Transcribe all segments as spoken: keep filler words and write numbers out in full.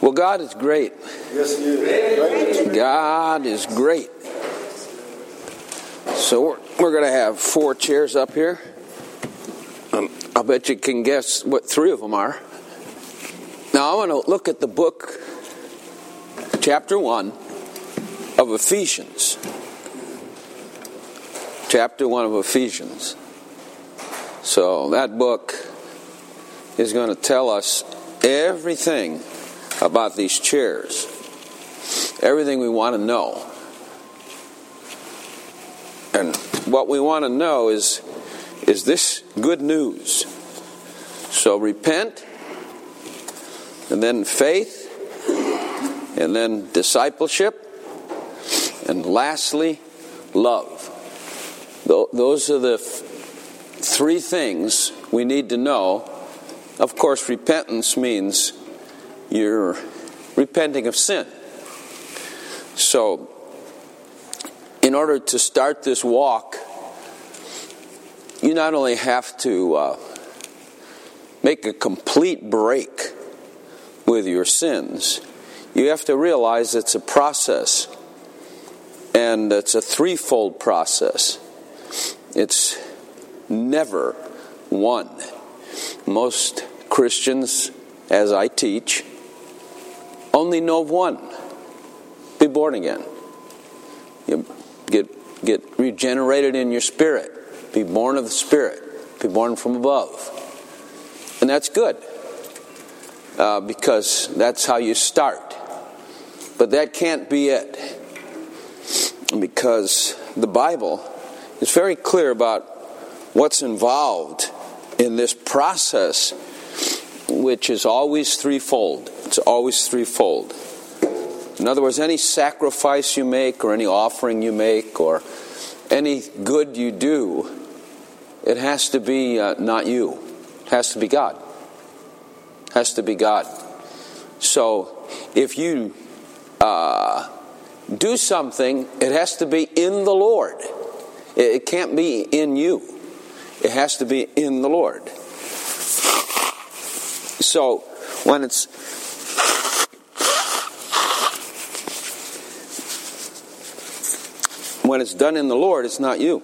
Well, God is great. Yes, He is. Great. God is great. So we're, we're going to have four chairs up here. Um, I bet you can guess what three of them are. Now I want to look at the book, chapter one of Ephesians. Chapter one of Ephesians. So that book is going to tell us everything about these chairs. Everything we want to know. And what we want to know is, is this good news? So repent, and then faith, and then discipleship, and lastly, love. Those are the three things we need to know. Of course, repentance means you're repenting of sin. So, in order to start this walk, you not only have to uh, make a complete break with your sins, you have to realize it's a process. And it's a threefold process. It's never one. Most Christians, as I teach, only know of one. Be born again. You get get regenerated in your spirit. Be born of the Spirit. Be born from above. And that's good. Uh, because that's how you start. But that can't be it. Because the Bible is very clear about what's involved in this process, which is always threefold. It's always threefold. In other words, any sacrifice you make or any offering you make or any good you do, it has to be uh, not you. It has to be God. It has to be God. So if you uh, do something, it has to be in the Lord. It can't be in you. It has to be in the Lord. So when it's when it's done in the Lord, it's not you.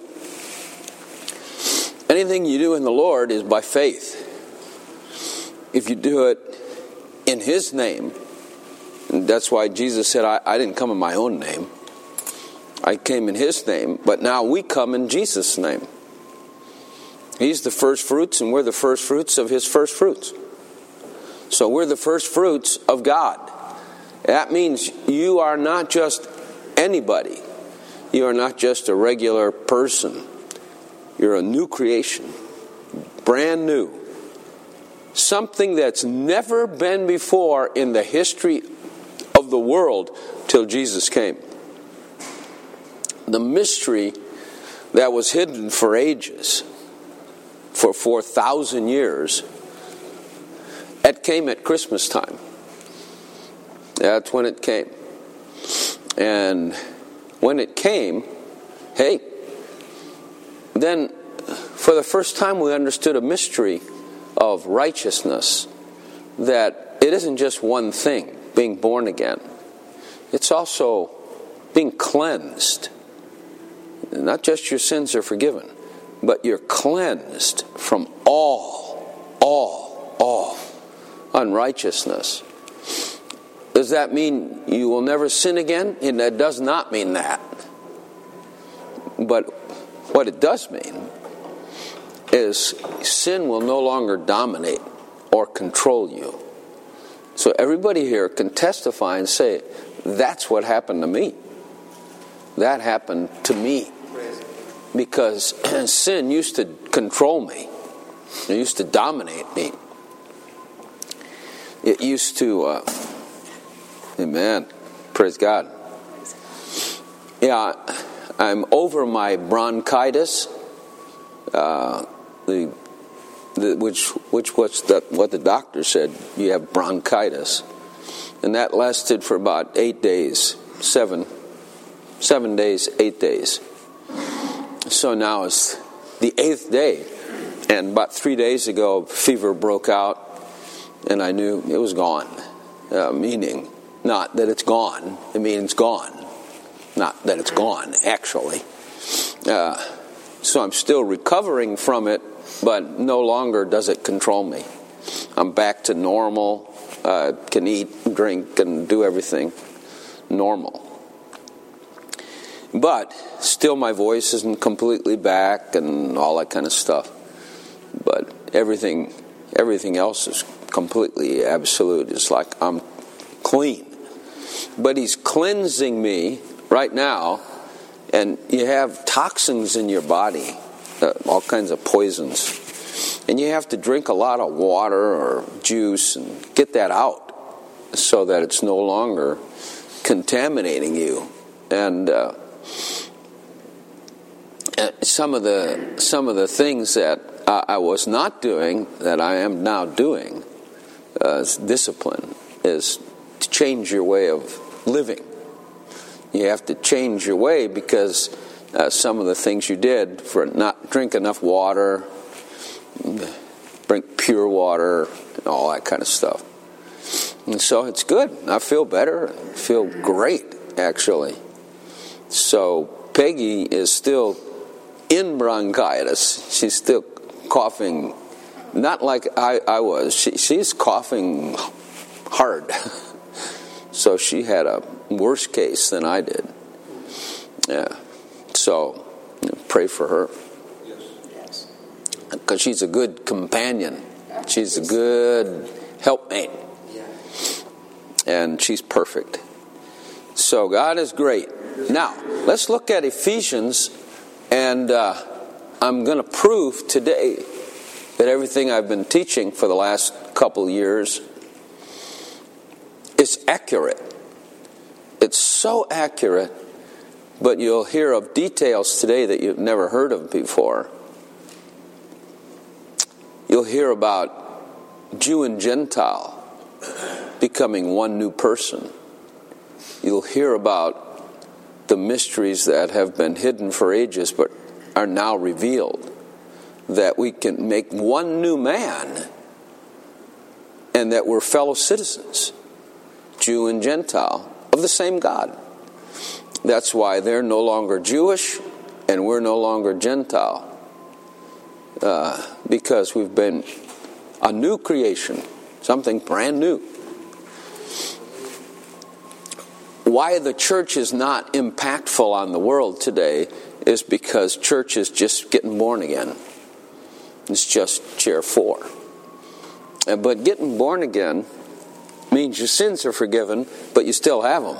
Anything you do in the Lord is by faith. If you do it in His name, and that's why Jesus said, I, I didn't come in my own name. I came in His name, but now we come in Jesus' name. He's the first fruits, and we're the first fruits of His first fruits. So we're the first fruits of God. That means you are not just anybody. You are not just a regular person. You're a new creation. Brand new. Something that's never been before in the history of the world till Jesus came. The mystery that was hidden for ages, for four thousand years, it came at Christmas time. That's when it came. And when it came, hey, then for the first time we understood a mystery of righteousness, that it isn't just one thing, being born again. It's also being cleansed. Not just your sins are forgiven, but you're cleansed from all, all, all unrighteousness. Does that mean you will never sin again? And that does not mean that. But what it does mean is sin will no longer dominate or control you. So everybody here can testify and say, that's what happened to me. That happened to me. Because sin used to control me. It used to dominate me. It used to, uh, amen, praise God. Yeah, I'm over my bronchitis, uh, the, the which which was the, what the doctor said, you have bronchitis. And that lasted for about eight days, seven, seven days, eight days. So now it's the eighth day, and about three days ago, fever broke out, and I knew it was gone. uh, meaning not that it's gone. It means gone. Not that it's gone, actually. Uh, so I'm still recovering from it, but no longer does it control me. I'm back to normal, uh, can eat, drink, and do everything normal. But still my voice isn't completely back and all that kind of stuff. But everything everything else is completely absolute. It's like I'm clean. But he's cleansing me right now, and you have toxins in your body, uh, all kinds of poisons. And you have to drink a lot of water or juice and get that out so that it's no longer contaminating you. And uh, some of the some of the things that I, I was not doing that I am now doing uh, as discipline is to change your way of living. You have to change your way because uh, some of the things you did for not drink enough water, drink pure water, and all that kind of stuff. And so it's good. I feel better. I feel great, actually. So Peggy is still in bronchitis. She's still coughing, not like I, I was. She, she's coughing hard. So she had a worse case than I did. Yeah. So you know, pray for her. Yes. Because she's a good companion. She's a good helpmate. And she's perfect. So God is great. Now, let's look at Ephesians, and uh, I'm going to prove today that everything I've been teaching for the last couple years is accurate. It's so accurate, but you'll hear of details today that you've never heard of before. You'll hear about Jew and Gentile becoming one new person. You'll hear about the mysteries that have been hidden for ages but are now revealed. That we can make one new man and that we're fellow citizens, Jew and Gentile, of the same God. That's why they're no longer Jewish and we're no longer Gentile. Uh, because we've been a new creation, something brand new. Why the church is not impactful on the world today is because church is just getting born again. It's just chair four. But getting born again means your sins are forgiven, but you still have them.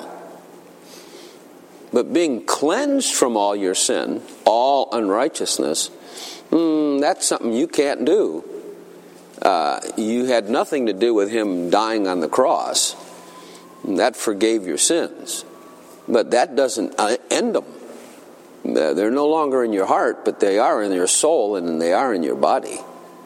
But being cleansed from all your sin, all unrighteousness, mm, that's something you can't do. Uh, you had nothing to do with him dying on the cross. That forgave your sins. But that doesn't end them. They're no longer in your heart, but they are in your soul and they are in your body.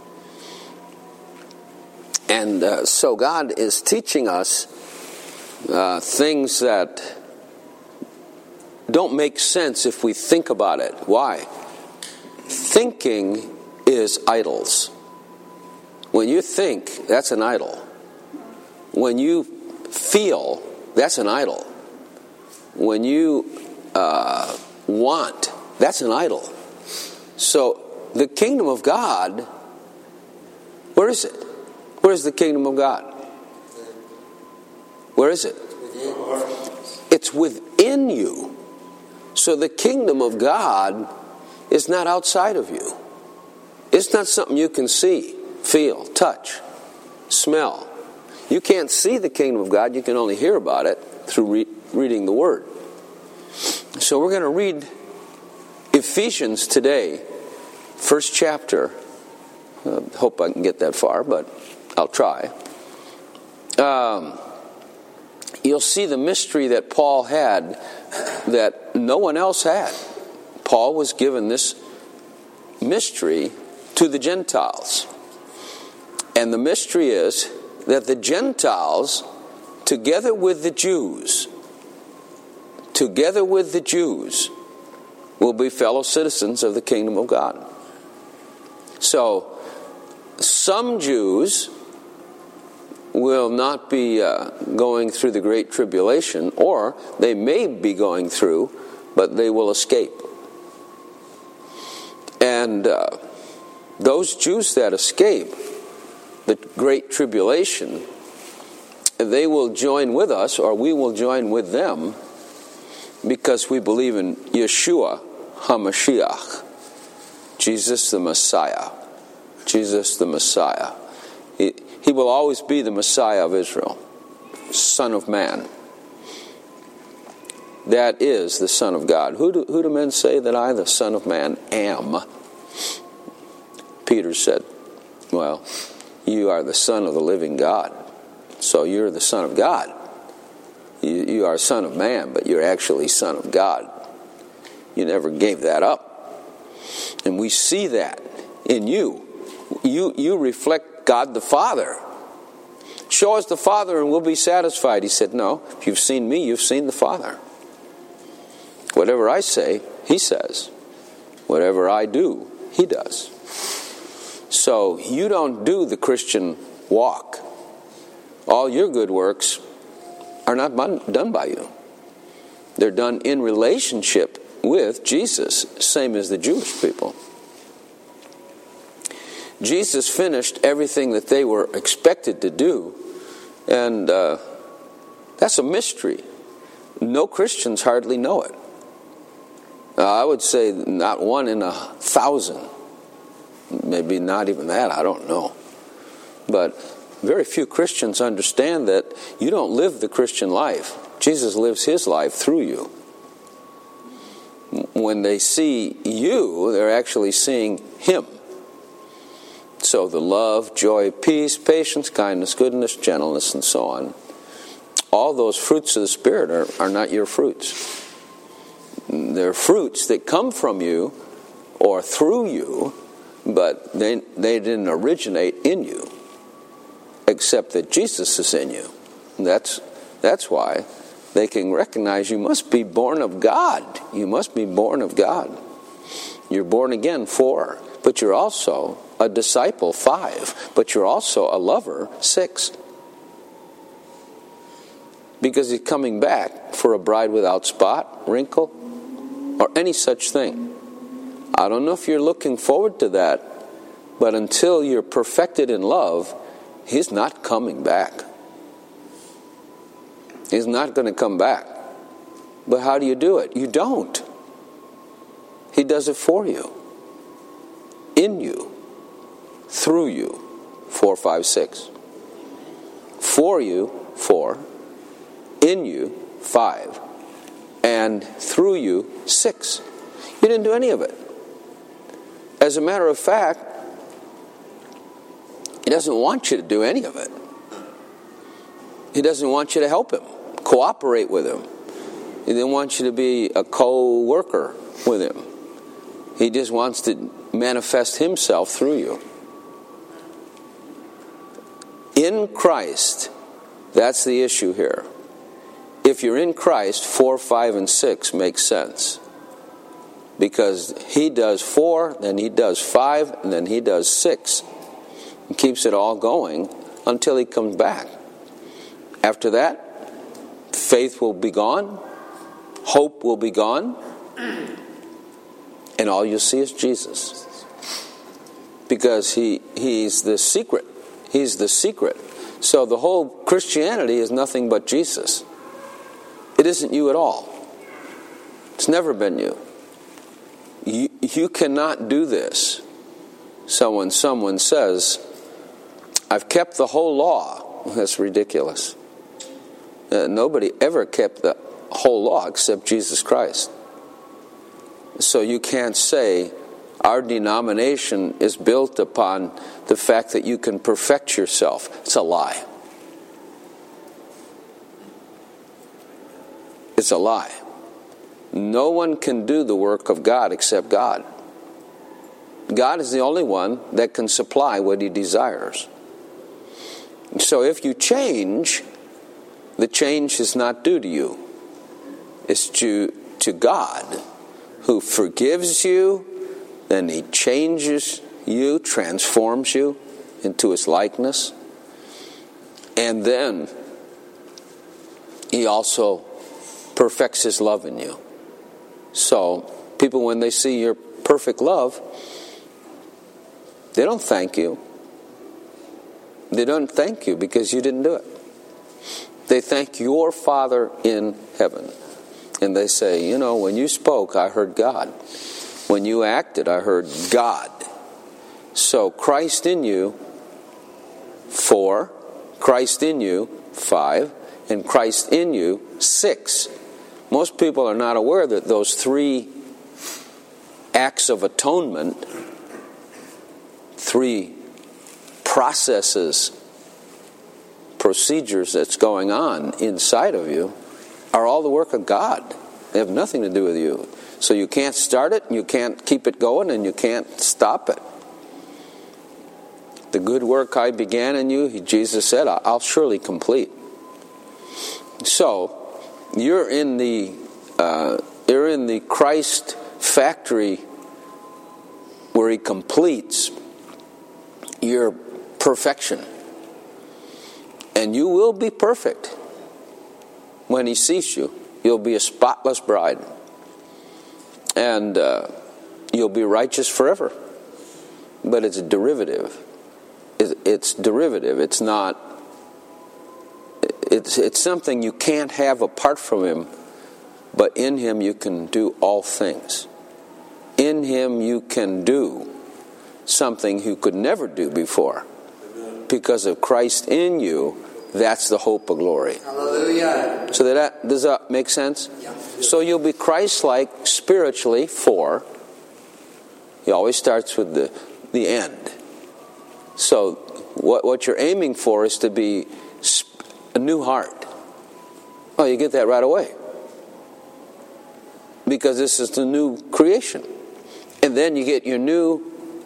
And uh, so God is teaching us uh, things that don't make sense if we think about it. Why? Thinking is idols. When you think, that's an idol. When you feel, that's an idol. When you uh, want, that's an idol. So the kingdom of God, where is it? Where is the kingdom of God? Where is it? It's within you. So the kingdom of God is not outside of you. It's not something you can see, feel, touch, smell. You can't see the kingdom of God. You can only hear about it through re- reading the Word. So we're going to read Ephesians today, first chapter. Uh, hope I can get that far, but I'll try. Um, you'll see the mystery that Paul had that no one else had. Paul was given this mystery to the Gentiles. And the mystery is that the Gentiles, together with the Jews, together with the Jews, will be fellow citizens of the kingdom of God. So, some Jews will not be uh, going through the Great Tribulation, or they may be going through, but they will escape. And uh, those Jews that escape the Great Tribulation, they will join with us, or we will join with them, because we believe in Yeshua HaMashiach, Jesus the Messiah. Jesus the Messiah. He, he will always be the Messiah of Israel, Son of Man. That is the Son of God. Who do, who do men say that I, the Son of Man, am? Peter said, well, you are the Son of the living God. So you're the Son of God. You, you are Son of Man, but you're actually Son of God. You never gave that up. And we see that in you. You, you reflect God the Father. Show us the Father and we'll be satisfied. He said, no, if you've seen me, you've seen the Father. Whatever I say, he says. Whatever I do, he does. So you don't do the Christian walk. All your good works are not done by you. They're done in relationship with Jesus, same as the Jewish people. Jesus finished everything that they were expected to do, and uh, that's a mystery. No Christians hardly know it. Uh, I would say not one in a thousand. Maybe not even that, I don't know. But very few Christians understand that you don't live the Christian life. Jesus lives his life through you. When they see you, they're actually seeing him. So the love, joy, peace, patience, kindness, goodness, gentleness, and so on, all those fruits of the Spirit are, are not your fruits. They're fruits that come from you or through you, but they, they didn't originate in you, except that Jesus is in you. And that's, that's why they can recognize you must be born of God. You must be born of God. You're born again, four. But you're also a disciple, five. But you're also a lover, six. Because he's coming back for a bride without spot, wrinkle, or any such thing. I don't know if you're looking forward to that, but until you're perfected in love, he's not coming back. He's not going to come back. But how do you do it? You don't. He does it for you. In you. Through you. Four, five, six. For you, four. In you, five. And through you, six. You didn't do any of it. As a matter of fact, he doesn't want you to do any of it. He doesn't want you to help him, cooperate with him. He doesn't want you to be a co-worker with him. He just wants to manifest himself through you. In Christ, that's the issue here. If you're in Christ, four, five, and six makes sense. Because he does four, then he does five, and then he does six. He keeps it all going until he comes back. After that, faith will be gone, hope will be gone, and all you'll see is Jesus. Because he he's the secret. He's the secret. So the whole Christianity is nothing but Jesus. It isn't you at all. It's never been you. You, you cannot do this. So when someone says, I've kept the whole law, that's ridiculous. Uh, nobody ever kept the whole law except Jesus Christ. So you can't say our denomination is built upon the fact that you can perfect yourself. It's a lie. It's a lie. No one can do the work of God except God. God is the only one that can supply what he desires. So if you change, the change is not due to you. It's due to God, who forgives you, then he changes you, transforms you into his likeness. And then he also perfects his love in you. So people, when they see your perfect love, they don't thank you. They don't thank you because you didn't do it. They thank your Father in heaven. And they say, you know, when you spoke, I heard God. When you acted, I heard God. So Christ in you, four. Christ in you, five. And Christ in you, six. Most people are not aware that those three acts of atonement, three processes, procedures that's going on inside of you, are all the work of God. They have nothing to do with you. So you can't start it, you can't keep it going, and you can't stop it. The good work I began in you, Jesus said, I'll surely complete. So you're in the uh, you're in the Christ factory where He completes your perfection, and you will be perfect when He sees you. You'll be a spotless bride, and uh, you'll be righteous forever. But it's a derivative. It's derivative. It's not. It's it's something you can't have apart from Him, but in Him you can do all things. In Him you can do something you could never do before. Because of Christ in you, that's the hope of glory. Hallelujah. So that, does that make sense? Yeah. So you'll be Christ-like spiritually, four. He always starts with the, the end. So what, what you're aiming for is to be a new heart. Oh, you get that right away. Because this is the new creation. And then you get your new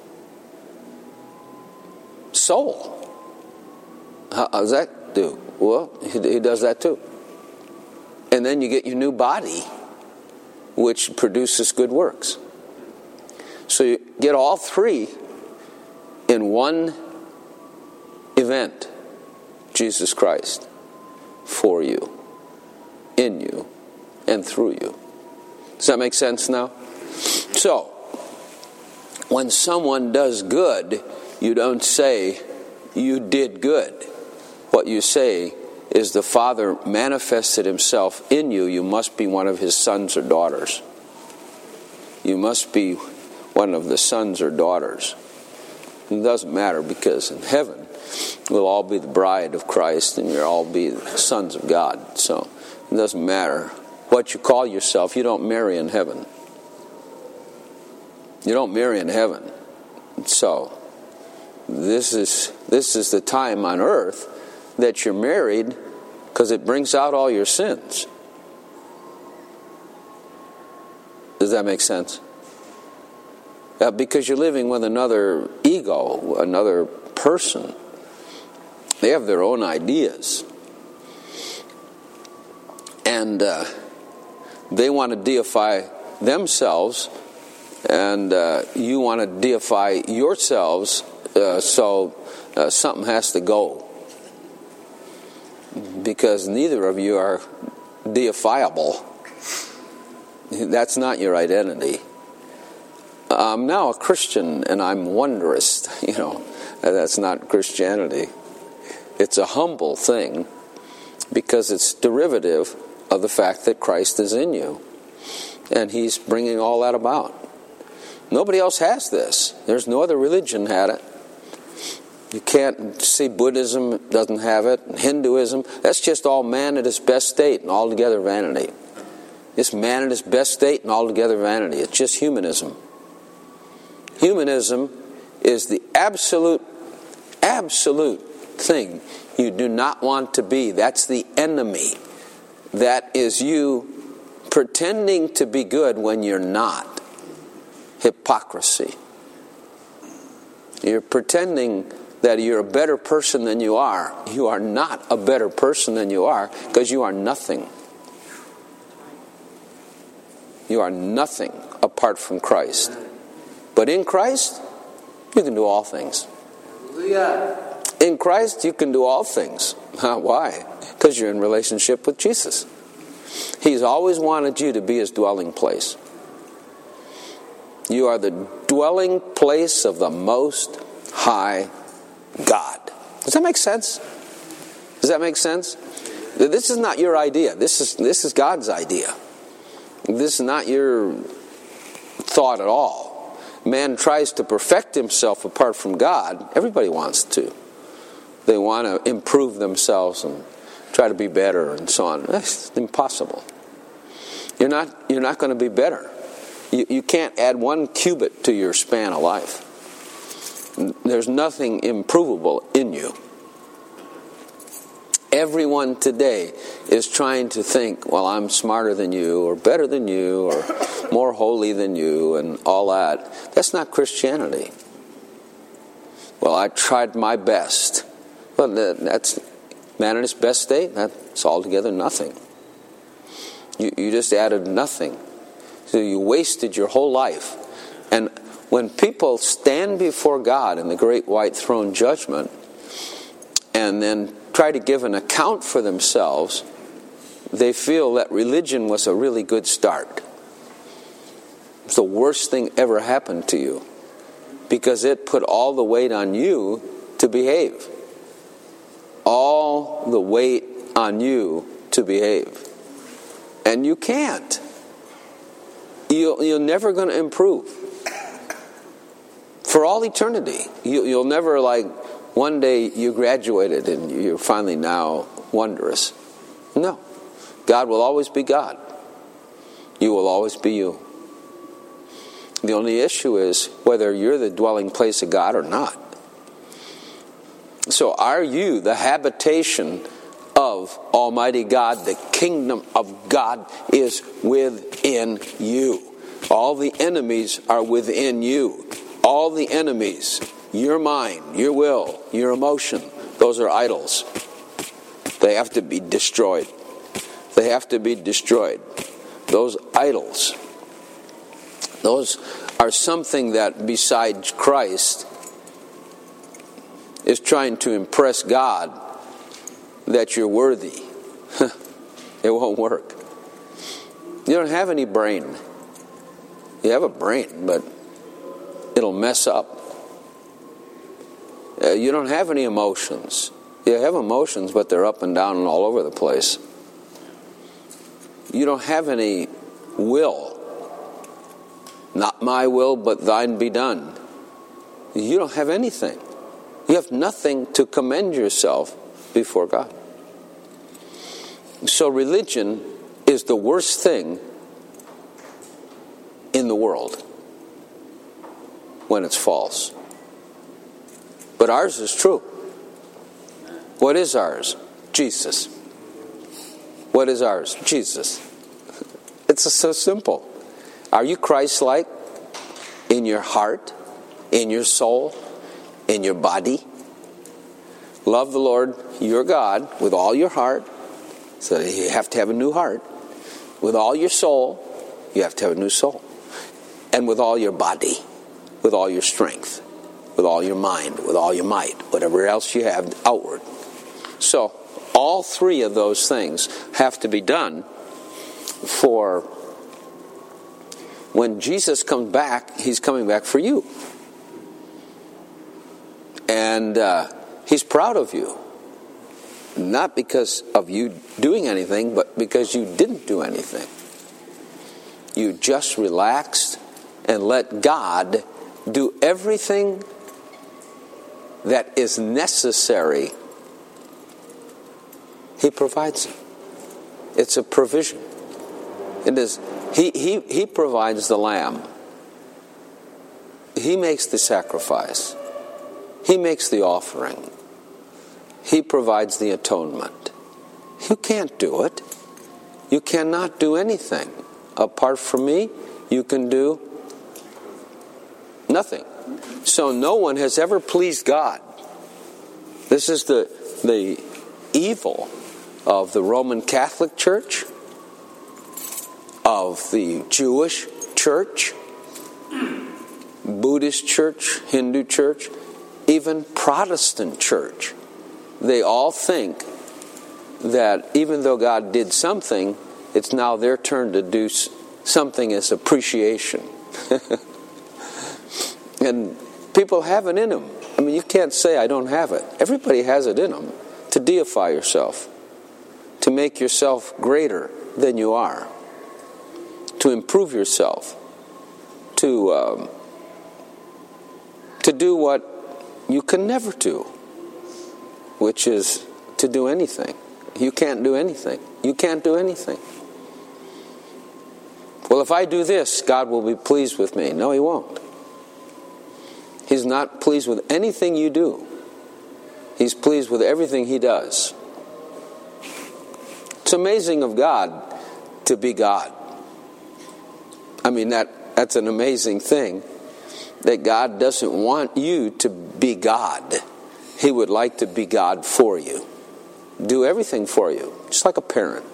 soul. How, how does that do? Well, he, he does that too. And then you get your new body, which produces good works. So you get all three in one event. Jesus Christ for you, in you, and through you. Does that make sense now? So, when someone does good, you don't say, you did good. What you say is the Father manifested Himself in you. You must be one of His sons or daughters. You must be one of the sons or daughters. It doesn't matter, because in heaven we'll all be the bride of Christ and you'll all be the sons of God. So it doesn't matter what you call yourself. You don't marry in heaven. You don't marry in heaven. So this is this is the time on earth that you're married, because it brings out all your sins. Does that make sense? Uh, because you're living with another ego, another person. They have their own ideas. And uh, they want to deify themselves, and uh, you want to deify yourselves, uh, so uh, something has to go. Because neither of you are deifiable. That's not your identity. I'm now a Christian and I'm wondrous. You know, that's not Christianity. It's a humble thing because it's derivative of the fact that Christ is in you. And He's bringing all that about. Nobody else has this. There's no other religion had it. You can't see Buddhism doesn't have it, and Hinduism. That's just all man at his best state and altogether vanity. It's man at his best state and altogether vanity. It's just humanism. Humanism is the absolute, absolute thing you do not want to be. That's the enemy. That is you pretending to be good when you're not. Hypocrisy. You're pretending that you're a better person than you are. You are not a better person than you are, because you are nothing. You are nothing apart from Christ. But in Christ, you can do all things. Hallelujah. In Christ, you can do all things. Why? Because you're in relationship with Jesus. He's always wanted you to be his dwelling place. You are the dwelling place of the Most High God. Does that make sense? Does that make sense? This is not your idea. This is this is God's idea. This is not your thought at all. Man tries to perfect himself apart from God. Everybody wants to. They want to improve themselves and try to be better and so on. That's impossible. You're not you're not going to be better. You, you can't add one cubit to your span of life. There's nothing improvable in you. Everyone today is trying to think, well, I'm smarter than you, or better than you, or more holy than you, and all that. That's not Christianity. Well, I tried my best. Well, that's man in his best state. That's altogether nothing. You, you just added nothing. So you wasted your whole life. And when people stand before God in the great white throne judgment, and then try to give an account for themselves, they feel that religion was a really good start. It's the worst thing ever happened to you, because it put all the weight on you to behave. All the weight on you to behave. And you can't. You'll, you're never going to improve. For all eternity. You, you'll never, like, one day you graduated and you're finally now wondrous. No. God will always be God. You will always be you. The only issue is whether you're the dwelling place of God or not. So are you the habitation of Almighty God? The kingdom of God is within you. All the enemies are within you. All the enemies, your mind, your will, your emotion, those are idols. They have to be destroyed. They have to be destroyed. Those idols, those are something that besides Christ is trying to impress God that you're worthy. It won't work. You don't have any brain. You have a brain, but it'll mess up. Uh, you don't have any emotions. You have emotions, but they're up and down and all over the place. You don't have any will. Not my will, but thine be done. You don't have anything. You have nothing to commend yourself before God. So religion is the worst thing in the world when it's false. But ours is true. What is ours? Jesus. What is ours? Jesus. It's so simple. Are you Christ-like in your heart, in your soul, in your body? Love the Lord your God with all your heart. So you have to have a new heart. With all your soul, you have to have a new soul. And with all your body, with all your strength, with all your mind, with all your might, whatever else you have outward. So all three of those things have to be done for when Jesus comes back. He's coming back for you. And uh, he's proud of you. Not because of you doing anything, but because you didn't do anything. You just relaxed and let God do everything that is necessary. He provides it. It's a provision. It is. He, he, he provides the lamb. He makes the sacrifice. He makes the offering. He provides the atonement. You can't do it. You cannot do anything. Apart from me, you can do nothing. So no one has ever pleased God. This is the, the evil of the Roman Catholic Church, of the Jewish church, Buddhist church, Hindu church. even Protestant church, they all think that even though God did something, it's now their turn to do something as appreciation. And people have it in them. I mean, you can't say I don't have it. Everybody has it in them to deify yourself, to make yourself greater than you are, to improve yourself, to um, to do what you can never do, which is to do anything. You can't do anything. You can't do anything. Well, if I do this, God will be pleased with me. No, He won't. He's not pleased with anything you do. He's pleased with everything He does. It's amazing of God to be God. I mean, that that's an amazing thing, that God doesn't want you to be God. He would like to be God for you. Do everything for you, just like a parent.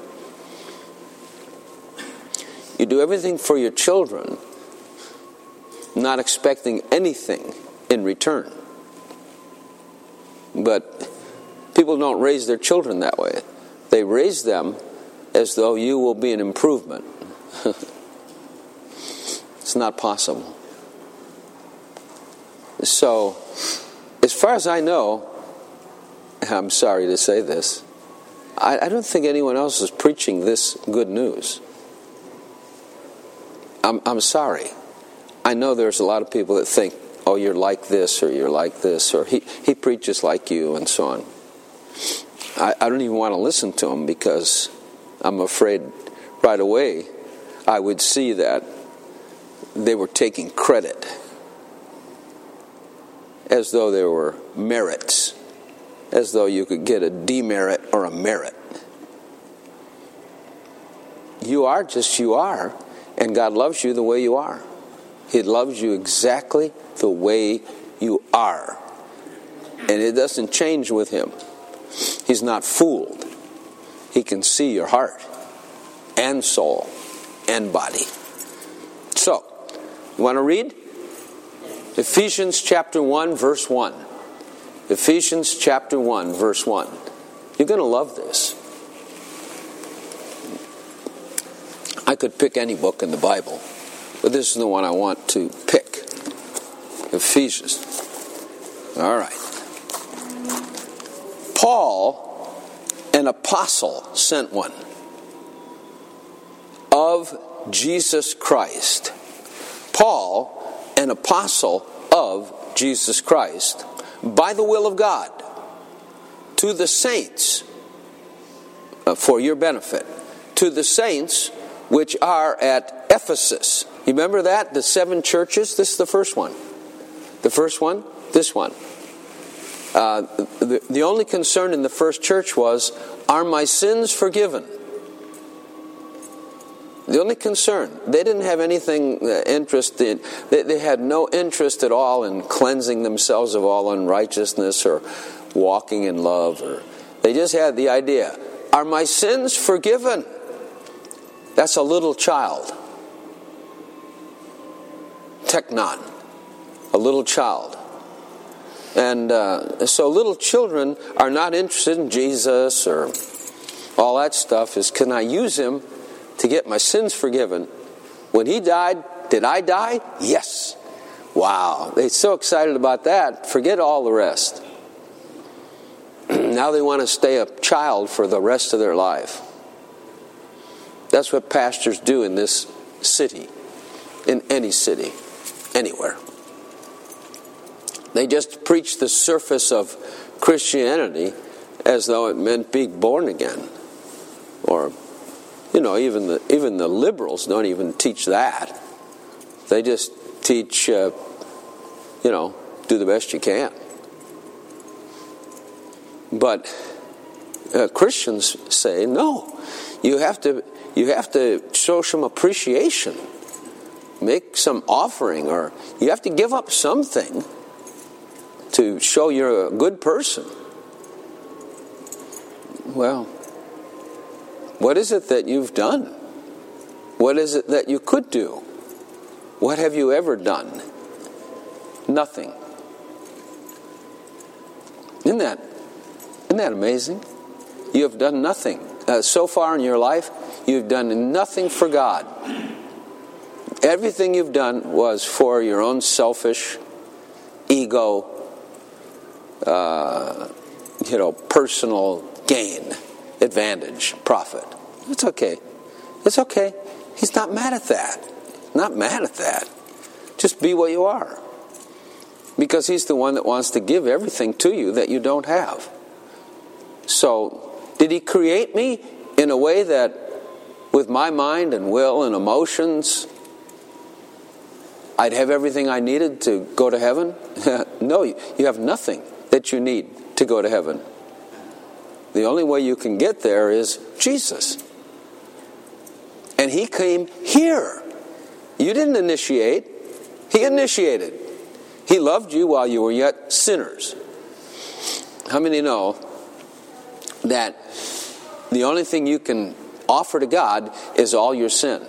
You do everything for your children, not expecting anything in return. But people don't raise their children that way. They raise them as though you will be an improvement. It's not possible. So, as far as I know, I'm sorry to say this, I, I don't think anyone else is preaching this good news. I'm, I'm sorry. I know there's a lot of people that think, oh, you're like this, or you're like this, or he, he preaches like you, and so on. I, I don't even want to listen to him because I'm afraid right away I would see that they were taking credit as though there were merits, as though you could get a demerit or a merit. You are just you are, and God loves you the way you are. He loves you exactly the way you are. And it doesn't change with Him. He's not fooled. He can see your heart and soul and body. So, you want to read? Ephesians chapter one, verse one. Ephesians chapter one, verse one. You're going to love this. I could pick any book in the Bible, but this is the one I want to pick. Ephesians. All right. Paul, an apostle, sent one of Jesus Christ. Paul, an apostle of Jesus Christ, by the will of God, to the saints, uh, for your benefit, to the saints which are at Ephesus. You remember that? The seven churches? This is the first one. The first one? This one. Uh, the, the only concern in the first church was, are my sins forgiven? The only concern. They didn't have anything uh, interest in, they, they had no interest at all in cleansing themselves of all unrighteousness or walking in love. Or they just had the idea, are my sins forgiven? That's a little child. Teknon. A little child. And uh, so little children are not interested in Jesus or all that stuff. Is, can I use Him to get my sins forgiven? When He died, did I die? Yes. Wow. They're so excited about that. Forget all the rest. Now they want to stay a child for the rest of their life. That's what pastors do in this city, in any city, anywhere. They just preach the surface of Christianity as though it meant being born again. Or, you know, even the even the liberals don't even teach that. They just teach, uh, you know, do the best you can. But uh, Christians say, no, you have to you have to show some appreciation, make some offering, or you have to give up something to show you're a good person. Well, what is it that you've done? What is it that you could do? What have you ever done? Nothing. Isn't that, isn't that amazing? You have done nothing. Uh, so far in your life, you've done nothing for God. Everything you've done was for your own selfish, ego, uh, you know, personal gain, advantage, profit. It's okay. It's okay. He's not mad at that. Not mad at that. Just be what you are. Because He's the one that wants to give everything to you that you don't have. So, did He create me in a way that, with my mind and will and emotions, I'd have everything I needed to go to heaven? No, you have nothing that you need to go to heaven. The only way you can get there is Jesus. And He came here. You didn't initiate. He initiated. He loved you while you were yet sinners. How many know that the only thing you can offer to God is all your sin?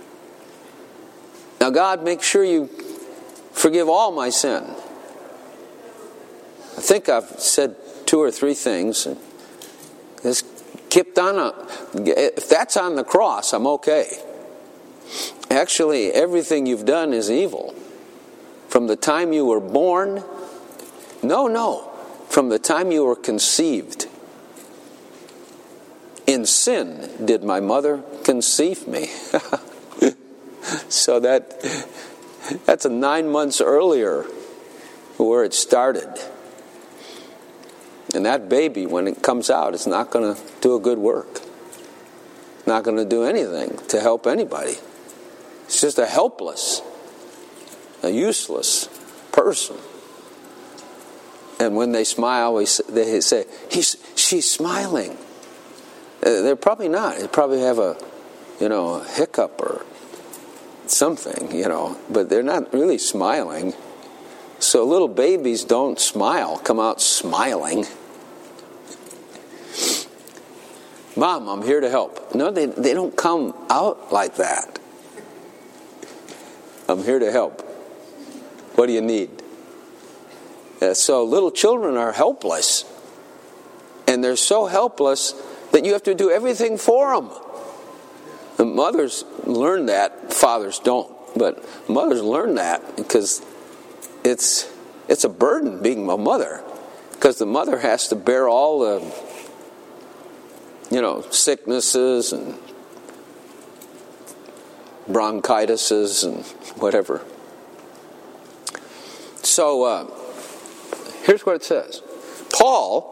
Now, God, make sure you forgive all my sin. I think I've said two or three things. And just kept on. A, if that's on the cross, I'm okay. Actually, everything you've done is evil. From the time you were born, no, no, from the time you were conceived. In sin did my mother conceive me. So that that's a nine months earlier where it started. And that baby, when it comes out, is not going to do a good work. Not going to do anything to help anybody. It's just a helpless, a useless person. And when they smile, we say, they say, He's, she's smiling. They're probably not. They probably have a, you know, a hiccup or something, you know, but they're not really smiling. So little babies don't smile, come out smiling. Mom, I'm here to help. No, they, they don't come out like that. I'm here to help. What do you need? Uh, so little children are helpless. And they're so helpless that you have to do everything for them. The mothers learn that. Fathers don't. But mothers learn that because it's it's a burden being a mother. Because the mother has to bear all the, you know, sicknesses and bronchitises and whatever. So, uh, here's what it says. Paul,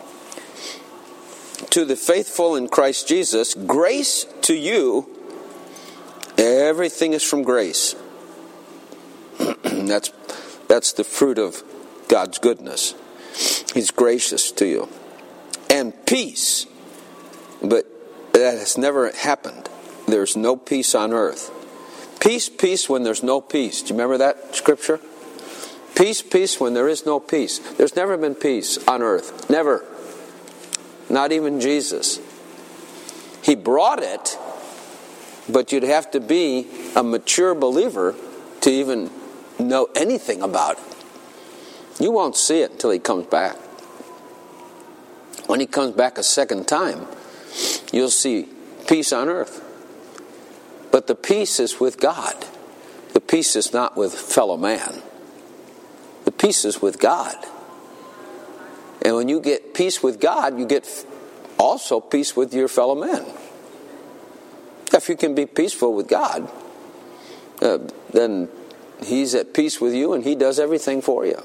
to the faithful in Christ Jesus, grace to you. Everything is from grace. that's that's the fruit of God's goodness. He's gracious to you. And peace. But that has never happened. There's no peace on earth. Peace, peace when there's no peace. Do you remember that scripture? Peace, peace when there is no peace. There's never been peace on earth. Never. Not even Jesus. He brought it, but you'd have to be a mature believer to even know anything about it. You won't see it until He comes back. When He comes back a second time, you'll see peace on earth. But the peace is with God. The peace is not with fellow man. The peace is with God. And when you get peace with God, you get also peace with your fellow men. If you can be peaceful with God, uh, then He's at peace with you and He does everything for you.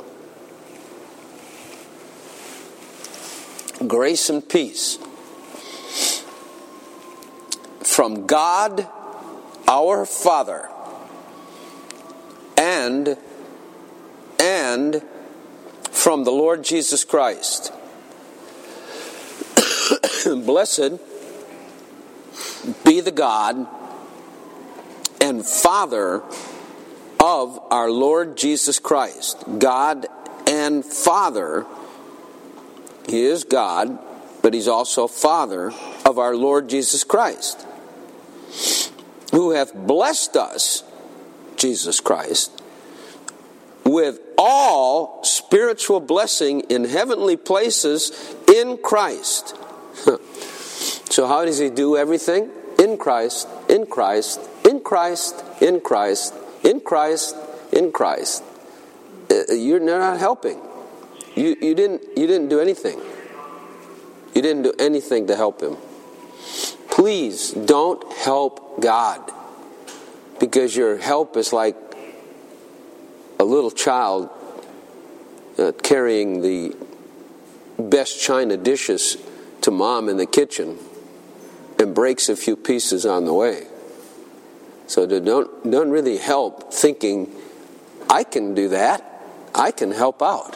Grace and peace from God our Father and and from the Lord Jesus Christ. Blessed be the God and Father of our Lord Jesus Christ. God and Father. He is God, but He's also Father of our Lord Jesus Christ, who hath blessed us, Jesus Christ, with all spiritual blessing in heavenly places in Christ. So how does he do everything? In Christ, in Christ, in Christ, in Christ, in Christ, in Christ. You're not helping. You, you didn't you didn't do anything. You didn't do anything to help him. Please don't help God, because your help is like a little child uh, carrying the best china dishes to mom in the kitchen and breaks a few pieces on the way. So don't don't really help thinking, I can do that. I can help out.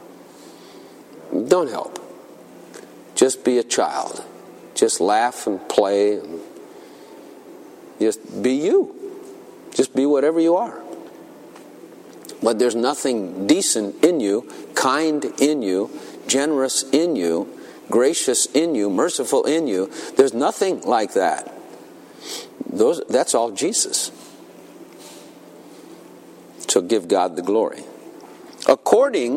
Don't help. Just be a child. Just laugh and play and just be you. Just be whatever you are. But there's nothing decent in you, kind in you, generous in you, gracious in you, merciful in you. There's nothing like that. Those, that's all Jesus. So give God the glory. According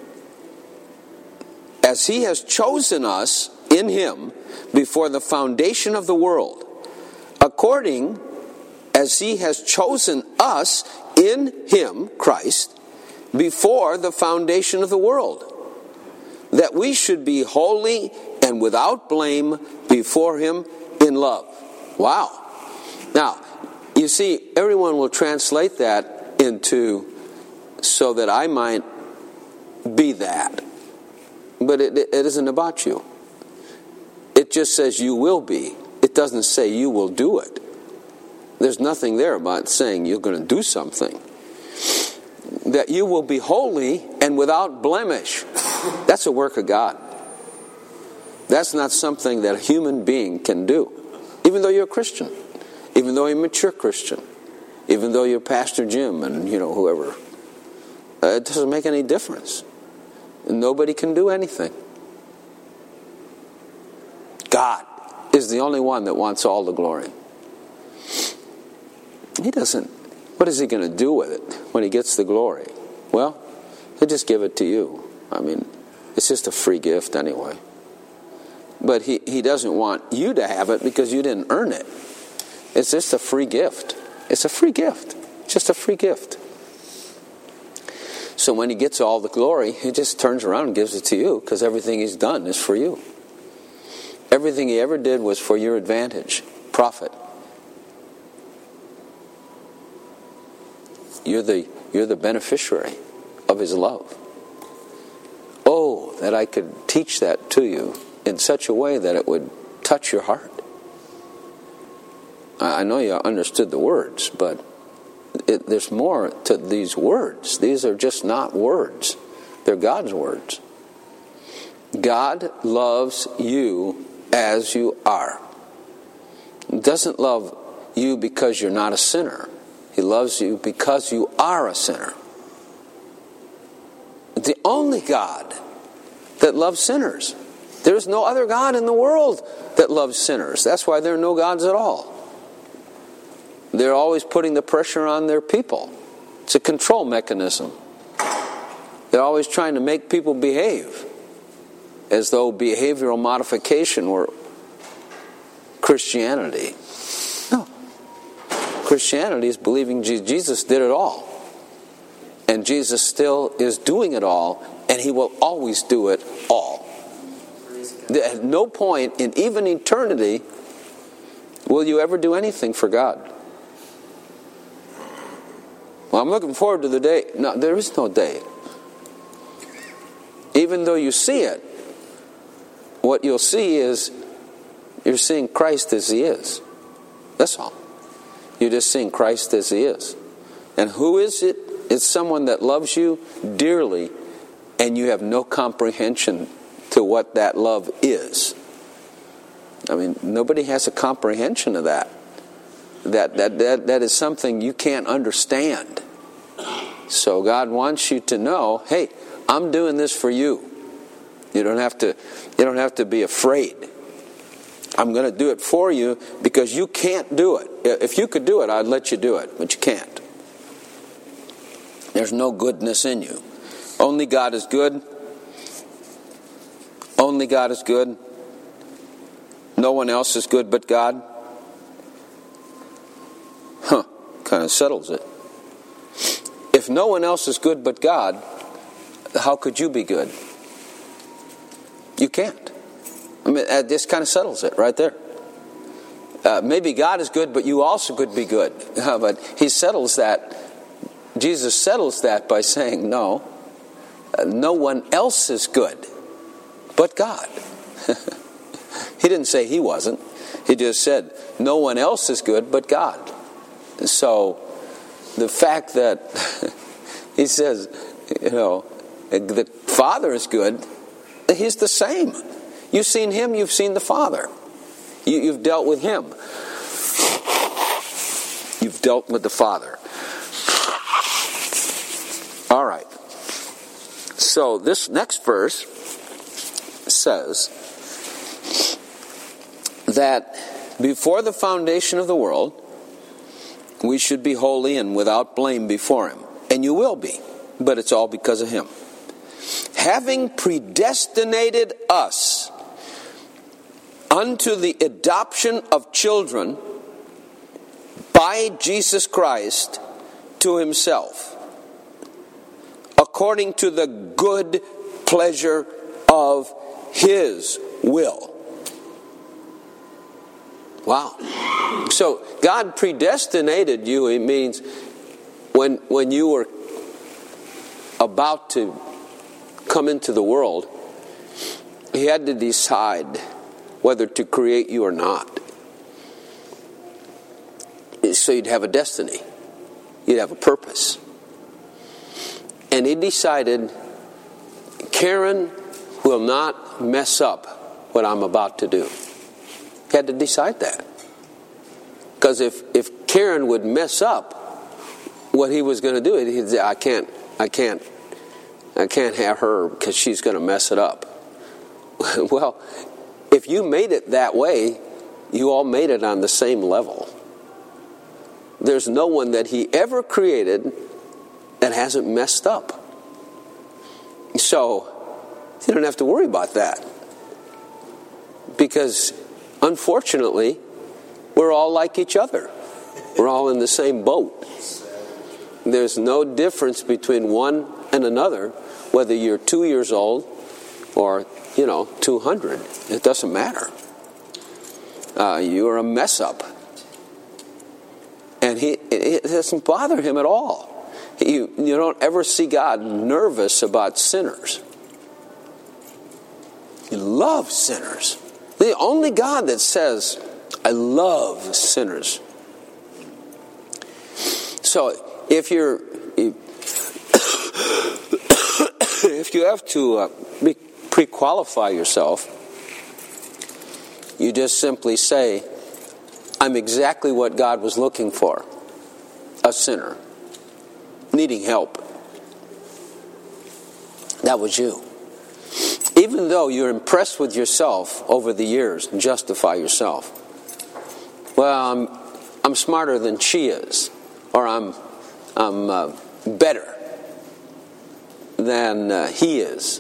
as he has chosen us in him before the foundation of the world. According as he has chosen us in him, Christ, before the foundation of the world, that we should be holy and without blame before him in love. Wow. Now, you see, everyone will translate that into so that I might be that. But it, it isn't about you. It just says you will be. It doesn't say you will do it. There's nothing there about saying you're going to do something. That you will be holy and without blemish. That's a work of God. That's not something that a human being can do. Even though you're a Christian. Even though you're a mature Christian. Even though you're Pastor Jim and, you know, whoever. Uh, it doesn't make any difference. Nobody can do anything. God is the only one that wants all the glory. He doesn't. What is he going to do with it when he gets the glory? Well, he'll just give it to you. I mean, it's just a free gift anyway. But he, he doesn't want you to have it because you didn't earn it. It's just a free gift. It's a free gift. Just a free gift. So when he gets all the glory, he just turns around and gives it to you because everything he's done is for you. Everything he ever did was for your advantage, profit. You're the, you're the beneficiary of his love. Oh, that I could teach that to you in such a way that it would touch your heart. I know you understood the words, but it, there's more to these words. These are just not words. They're God's words. God loves you as you are. He doesn't love you because you're not a sinner. He loves you because you are a sinner. The only God that loves sinners. There's no other God in the world that loves sinners. That's why there are no gods at all. They're always putting the pressure on their people. It's a control mechanism. They're always trying to make people behave as though behavioral modification were Christianity. No. Christianity is believing Jesus did it all. And Jesus still is doing it all, and he will always do it all. At no point in even eternity will you ever do anything for God. Well, I'm looking forward to the day. No, there is no day. Even though you see it, what you'll see is you're seeing Christ as he is. That's all. You're just seeing Christ as he is. And who is it? It's someone that loves you dearly, and you have no comprehension to what that love is. I mean, nobody has a comprehension of that. That that that, that is something you can't understand. So God wants you to know, hey, I'm doing this for you. You don't have to you don't have to be afraid. I'm going to do it for you because you can't do it. If you could do it, I'd let you do it, but you can't. There's no goodness in you. Only God is good. Only God is good. No one else is good but God. Huh, kind of settles it. If no one else is good but God, how could you be good? You can't. I mean, this kind of settles it right there. Uh, maybe God is good, but you also could be good. Uh, but he settles that. Jesus settles that by saying, no, uh, no one else is good but God. He didn't say he wasn't. He just said, no one else is good but God. So the fact that he says, you know, the Father is good, he's the same. You've seen him, you've seen the Father. You, you've dealt with him. You've dealt with the Father. All right. So this next verse says that before the foundation of the world, we should be holy and without blame before him. And you will be, but it's all because of him. Having predestinated us unto the adoption of children by Jesus Christ to himself, according to the good pleasure of his will. Wow. So God predestinated you. It means when when you were about to come into the world, he had to decide whether to create you or not. So you'd have a destiny. You'd have a purpose. And he decided, Karen will not mess up what I'm about to do. He had to decide that. Because if, if Karen would mess up what he was going to do, he'd say, I can't, I can't, I can't have her because she's going to mess it up. Well, if you made it that way, you all made it on the same level. There's no one that he ever created that hasn't messed up. So, you don't have to worry about that. Because, unfortunately, we're all like each other. We're all in the same boat. There's no difference between one and another, whether you're two years old or, you know, two hundred. It doesn't matter. Uh, you're a mess up. And he, it doesn't bother him at all. You, you don't ever see God nervous about sinners. He loves sinners. The only God that says, I love sinners. So if you're, if, if you have to uh, pre-qualify yourself, you just simply say, I'm exactly what God was looking for. A sinner. Needing help. That was you. Even though you're impressed with yourself over the years and justify yourself. Well, I'm, I'm smarter than she is. Or I'm, I'm uh, better than uh, he is.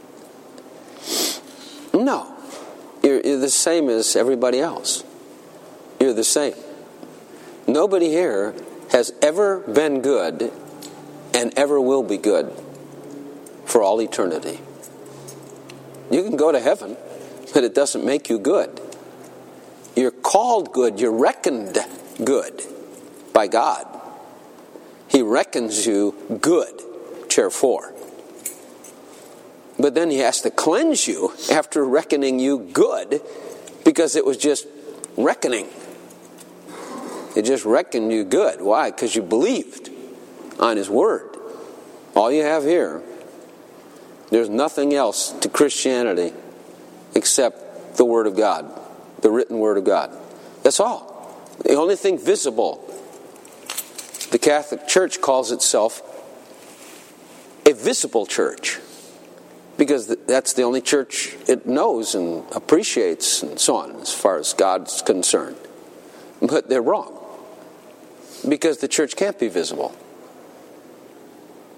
No. You're, you're the same as everybody else. You're the same. Nobody here has ever been good and ever will be good for all eternity. You can go to heaven, but it doesn't make you good. You're called good, you're reckoned good by God. He reckons you good, chair four. But then he has to cleanse you after reckoning you good, because it was just reckoning. It just reckoned you good. Why? Because you believed on his word. All you have here, there's nothing else to Christianity except the word of God, the written word of God. That's all. The only thing visible. The Catholic Church calls itself a visible church, because that's the only church it knows and appreciates and so on as far as God's concerned. But they're wrong, because the church can't be visible.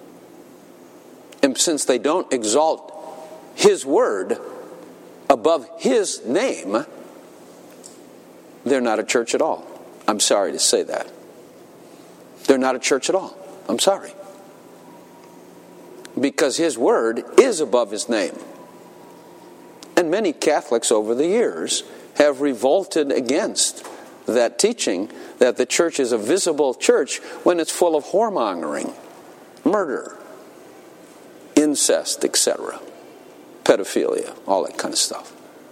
since they don't exalt His word above His name, they're not a church at all. I'm sorry to say that. They're not a church at all. I'm sorry. Because His word is above His name. And many Catholics over the years have revolted against that teaching that the church is a visible church when it's full of whoremongering, murder, incest, et cetera, pedophilia, all that kind of stuff.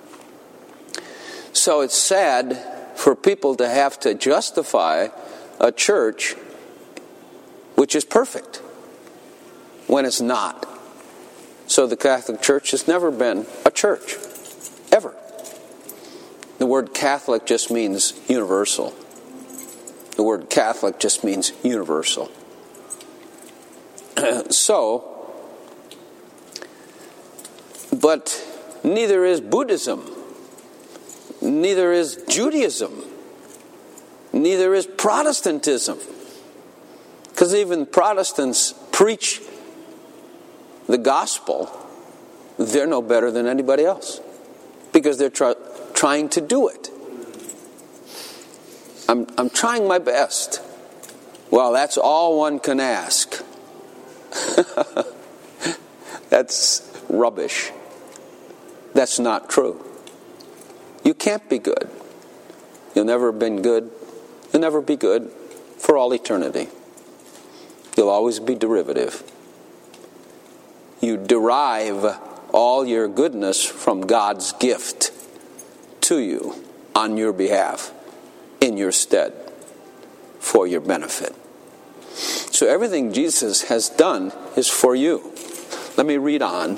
So it's sad for people to have to justify a church which is perfect when it's not. So the Catholic Church has never been a church, ever. The word Catholic just means universal. The word Catholic just means universal. So, but neither is Buddhism, neither is Judaism, neither is Protestantism. Because even Protestants preach the gospel, they're no better than anybody else. Because they're try, trying to do it. I'm, I'm trying my best. Well, that's all one can ask. That's rubbish. That's not true. You can't be good. You'll never have been good. You'll never be good for all eternity. You'll always be derivative. You derive all your goodness from God's gift to you on your behalf, in your stead, for your benefit. So everything Jesus has done is for you. Let me read on.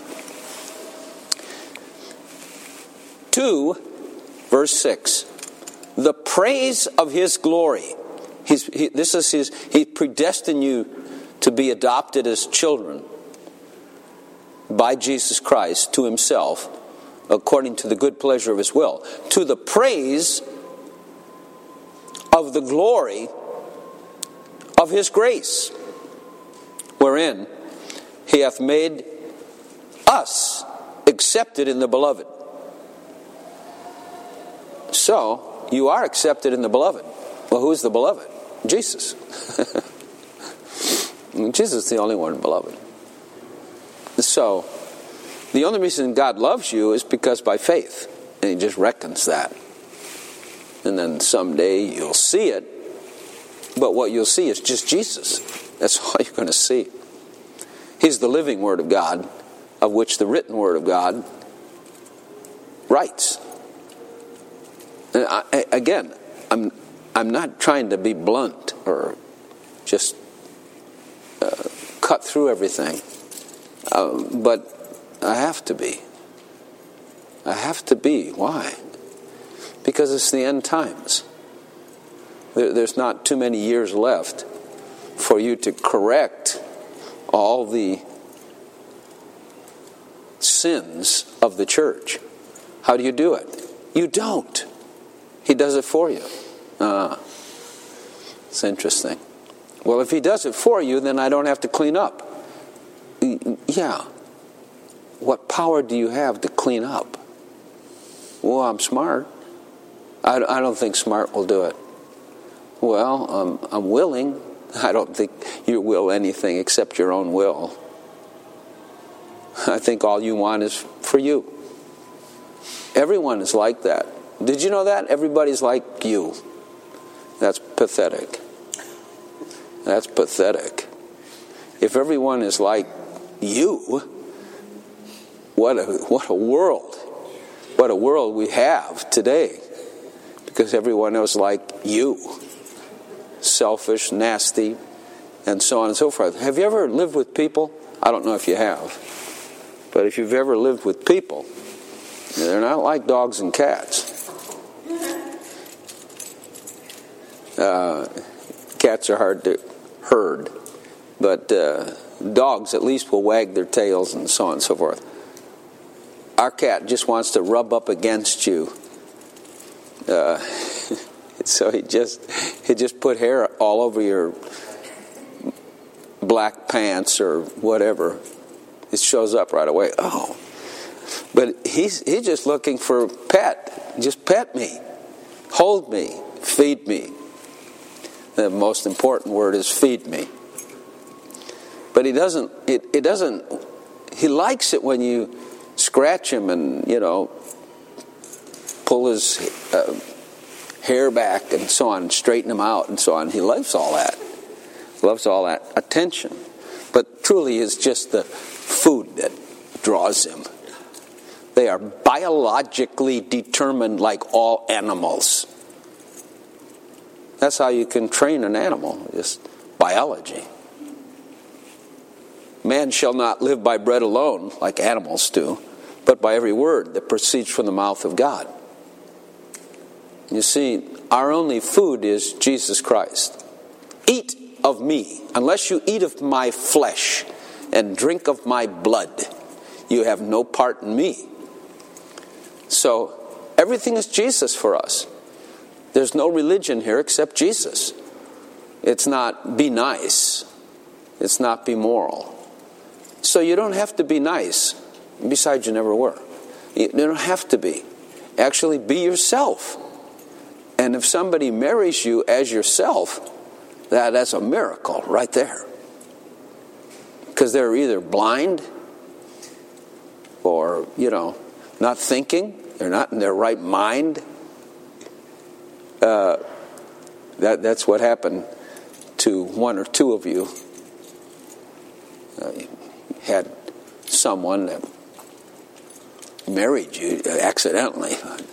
two, verse six. The praise of His glory. He's, he, this is His, He predestined you to be adopted as children by Jesus Christ to Himself, according to the good pleasure of His will, to the praise of the glory of His grace, wherein He hath made us accepted in the Beloved. So, you are accepted in the Beloved. Well, who's the Beloved? Jesus. Jesus is the only one beloved. So, the only reason God loves you is because by faith. And He just reckons that. And then someday you'll see it. But what you'll see is just Jesus. That's all you're going to see. He's the living Word of God, of which the written Word of God writes. And I, I, again, I'm I'm not trying to be blunt or just uh, cut through everything. Uh, but I have to be. I have to be. Why? Because it's the end times. There, there's not too many years left for you to correct all the sins of the church. How do you do it? You don't. He does it for you. Ah, it's interesting. Well, if He does it for you, then I don't have to clean up. Yeah. What power do you have to clean up? Well, I'm smart. I, I don't think smart will do it. Well, um, I'm willing. I don't think you will anything except your own will. I think all you want is for you. Everyone is like that. Did you know that? Everybody's like you. That's pathetic. That's pathetic. If everyone is like you, what a what a world. What a world we have today. Because everyone else is like you. Selfish, nasty, and so on and so forth. Have you ever lived with people? I don't know if you have. But if you've ever lived with people, they're not like dogs and cats. Uh, cats are hard to herd, but uh, dogs at least will wag their tails and so on and so forth. Our cat just wants to rub up against you. Uh, so he just he just put hair all over your black pants or whatever. It shows up right away. Oh. But he's, he's just looking for pet. Just pet me. Hold me. Feed me. The most important word is feed me. But he doesn't, it, it doesn't, he likes it when you scratch him and, you know, pull his uh, hair back and so on, straighten him out and so on. He loves all that. Loves all that attention. But truly it's just the food that draws him. They are biologically determined like all animals. That's how you can train an animal, just biology. Man shall not live by bread alone, like animals do, but by every word that proceeds from the mouth of God. You see, our only food is Jesus Christ. Eat of me. Unless you eat of my flesh and drink of my blood, you have no part in me. So, everything is Jesus for us. There's no religion here except Jesus. It's not be nice. It's not be moral. So you don't have to be nice. Besides, you never were. You don't have to be. Actually, be yourself. And if somebody marries you as yourself, that, that's a miracle right there. Because they're either blind or, you know, not thinking. They're not in their right mind. Uh, that that's what happened to one or two of you. Uh, you had someone that married you accidentally.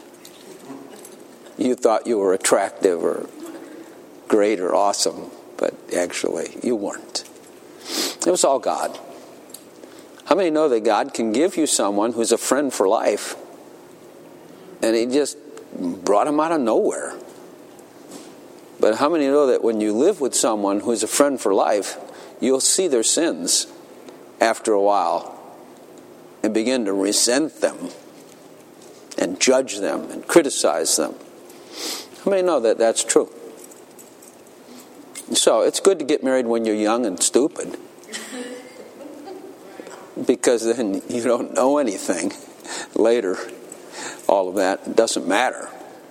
You thought you were attractive or great or awesome, but actually you weren't. It was all God. How many know that God can give you someone who's a friend for life, and he just brought him out of nowhere? But how many know that when you live with someone who's a friend for life, you'll see their sins after a while and begin to resent them and judge them and criticize them? How many know that that's true? So it's good to get married when you're young and stupid, because then you don't know anything later. All of that doesn't matter.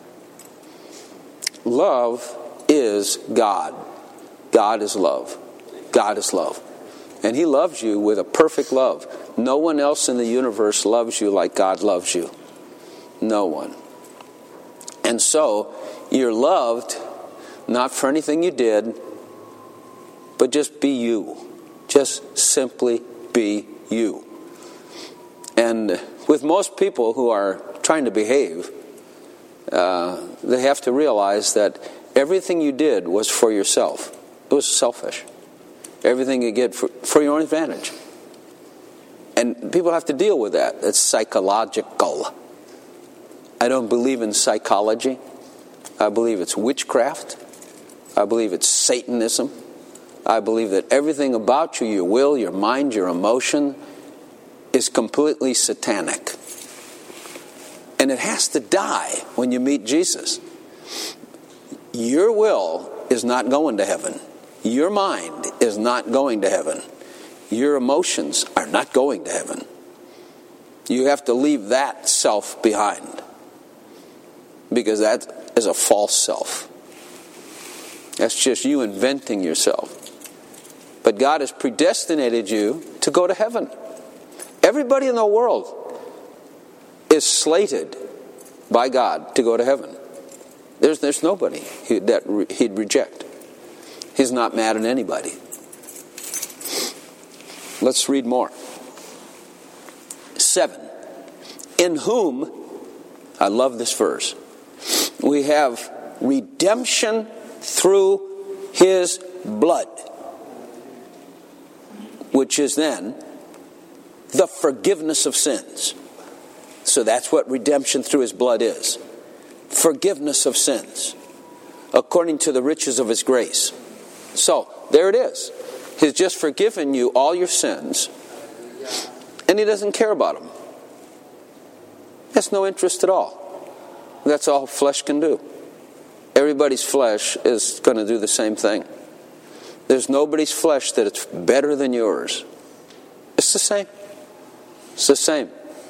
Love is God. God is love. God is love. And He loves you with a perfect love. No one else in the universe loves you like God loves you. No one. And so, you're loved not for anything you did, but just be you. Just simply be you. And with most people who are trying to behave, uh, they have to realize that everything you did was for yourself. It was selfish. Everything you did for, for your own advantage. And people have to deal with that. It's psychological. I don't believe in psychology. I believe it's witchcraft. I believe it's Satanism. I believe that everything about you, your will, your mind, your emotion, is completely satanic. And it has to die when you meet Jesus. Your will is not going to heaven. Your mind is not going to heaven. Your emotions are not going to heaven. You have to leave that self behind, because that is a false self. That's just you inventing yourself. But God has predestinated you to go to heaven. Everybody in the world is slated by God to go to heaven. There's, there's nobody he, that re, He'd reject. He's not mad at anybody. Let's read more. Seven. In whom, I love this verse, we have redemption through His blood, which is then the forgiveness of sins. So that's what redemption through His blood is. Forgiveness of sins, according to the riches of His grace. So, there it is. He's just forgiven you all your sins, and He doesn't care about them. Has no interest at all. That's all flesh can do. Everybody's flesh is going to do the same thing. There's nobody's flesh that it's better than yours. It's the same. It's the same.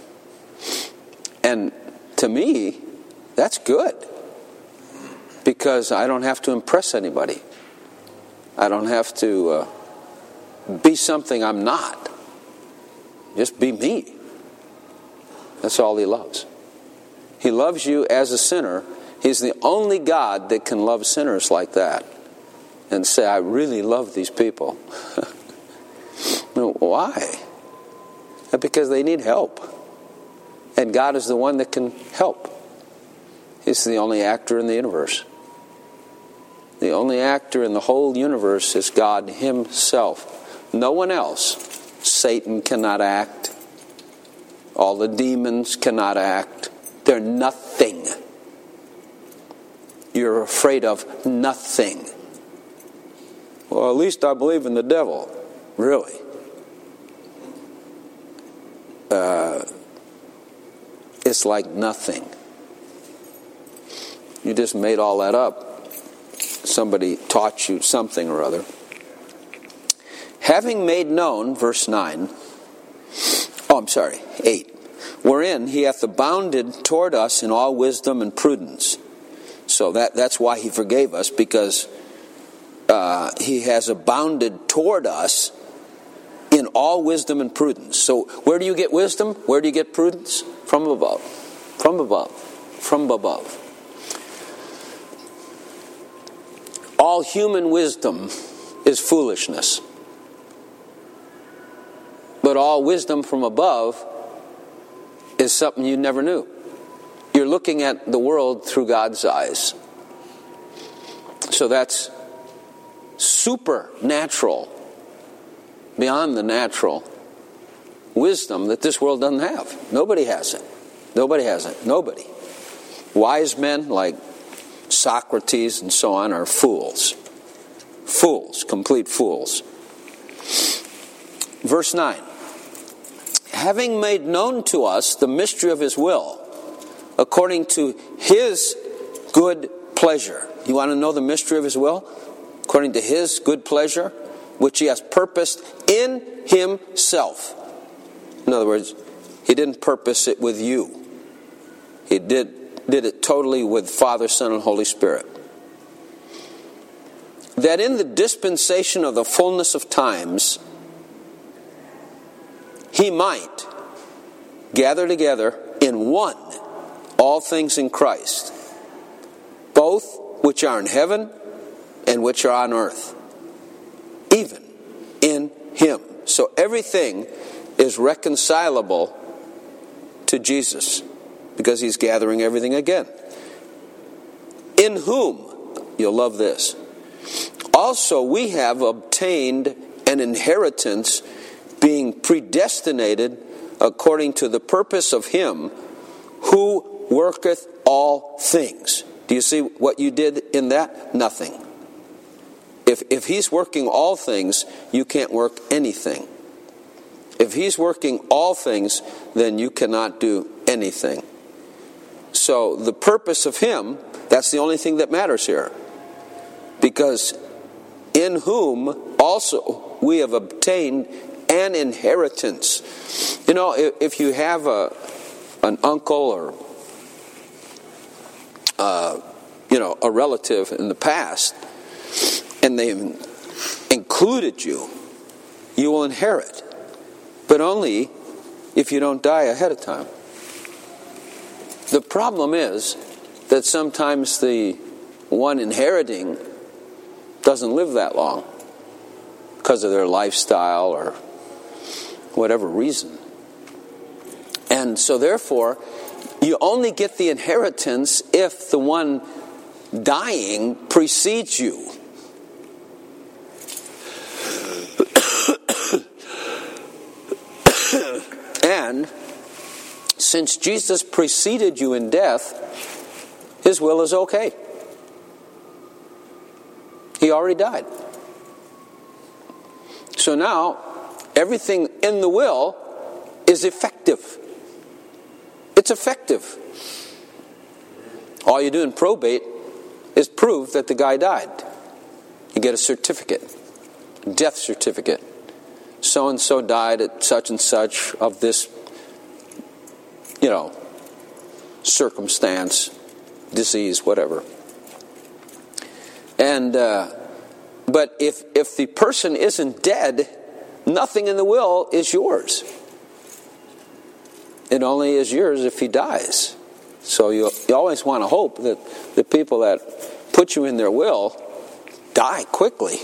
And to me, that's good. Because I don't have to impress anybody. I don't have to uh, be something I'm not. Just be me. That's all He loves. He loves you as a sinner. He's the only God that can love sinners like that and say, I really love these people. No, why? Because they need help. And God is the one that can help. He's the only actor in the universe. The only actor in the whole universe is God Himself. No one else. Satan cannot act. All the demons cannot act. They're nothing. You're afraid of nothing. Well, at least I believe in the devil. Really? Uh, it's like nothing. You just made all that up. Somebody taught you something or other. Having made known, verse nine, oh, I'm sorry, eight, wherein He hath abounded toward us in all wisdom and prudence. So that, that's why He forgave us, because uh, He has abounded toward us in all wisdom and prudence. So where do you get wisdom? Where do you get prudence? From above. From above. From above. All human wisdom is foolishness. But all wisdom from above is something you never knew. You're looking at the world through God's eyes. So that's supernatural, beyond the natural wisdom that this world doesn't have. Nobody has it. Nobody has it. Nobody. Wise men like Socrates and so on are fools. Fools, complete fools. Verse nine. Having made known to us the mystery of His will, according to His good pleasure. You want to know the mystery of His will? According to His good pleasure, which He has purposed in Himself. In other words, He didn't purpose it with you. He did did it totally with Father, Son, and Holy Spirit. That in the dispensation of the fullness of times, He might gather together in one all things in Christ, both which are in heaven and which are on earth, even in Him. So everything is reconcilable to Jesus, because He's gathering everything again. In whom, you'll love this, also we have obtained an inheritance, being predestinated according to the purpose of Him who worketh all things. Do you see what you did in that? Nothing. If, if He's working all things, you can't work anything. If He's working all things, then you cannot do anything. So the purpose of Him, that's the only thing that matters here. Because in whom also we have obtained an inheritance. You know, if, if you have a an uncle or uh, you know, a relative in the past, and they've included you, you will inherit. But only if you don't die ahead of time. The problem is that sometimes the one inheriting doesn't live that long because of their lifestyle or whatever reason. And so therefore, you only get the inheritance if the one dying precedes you. And since Jesus preceded you in death, His will is okay. He already died. So now, everything in the will is effective. It's effective. All you do in probate is prove that the guy died. You get a certificate, death certificate. So-and-so died at such and such of this you know, circumstance, disease, whatever. And uh, but if if the person isn't dead, nothing in the will is yours. It only is yours if he dies. So you you always want to hope that the people that put you in their will die quickly.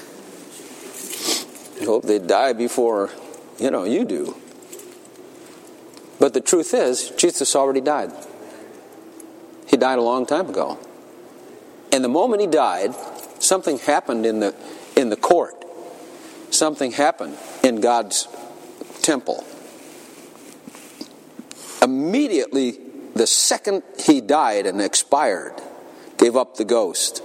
You hope they die before, you know, you do. But the truth is, Jesus already died. He died a long time ago. And the moment he died, something happened in the in the court. Something happened in God's temple. Immediately, the second he died and expired, gave up the ghost,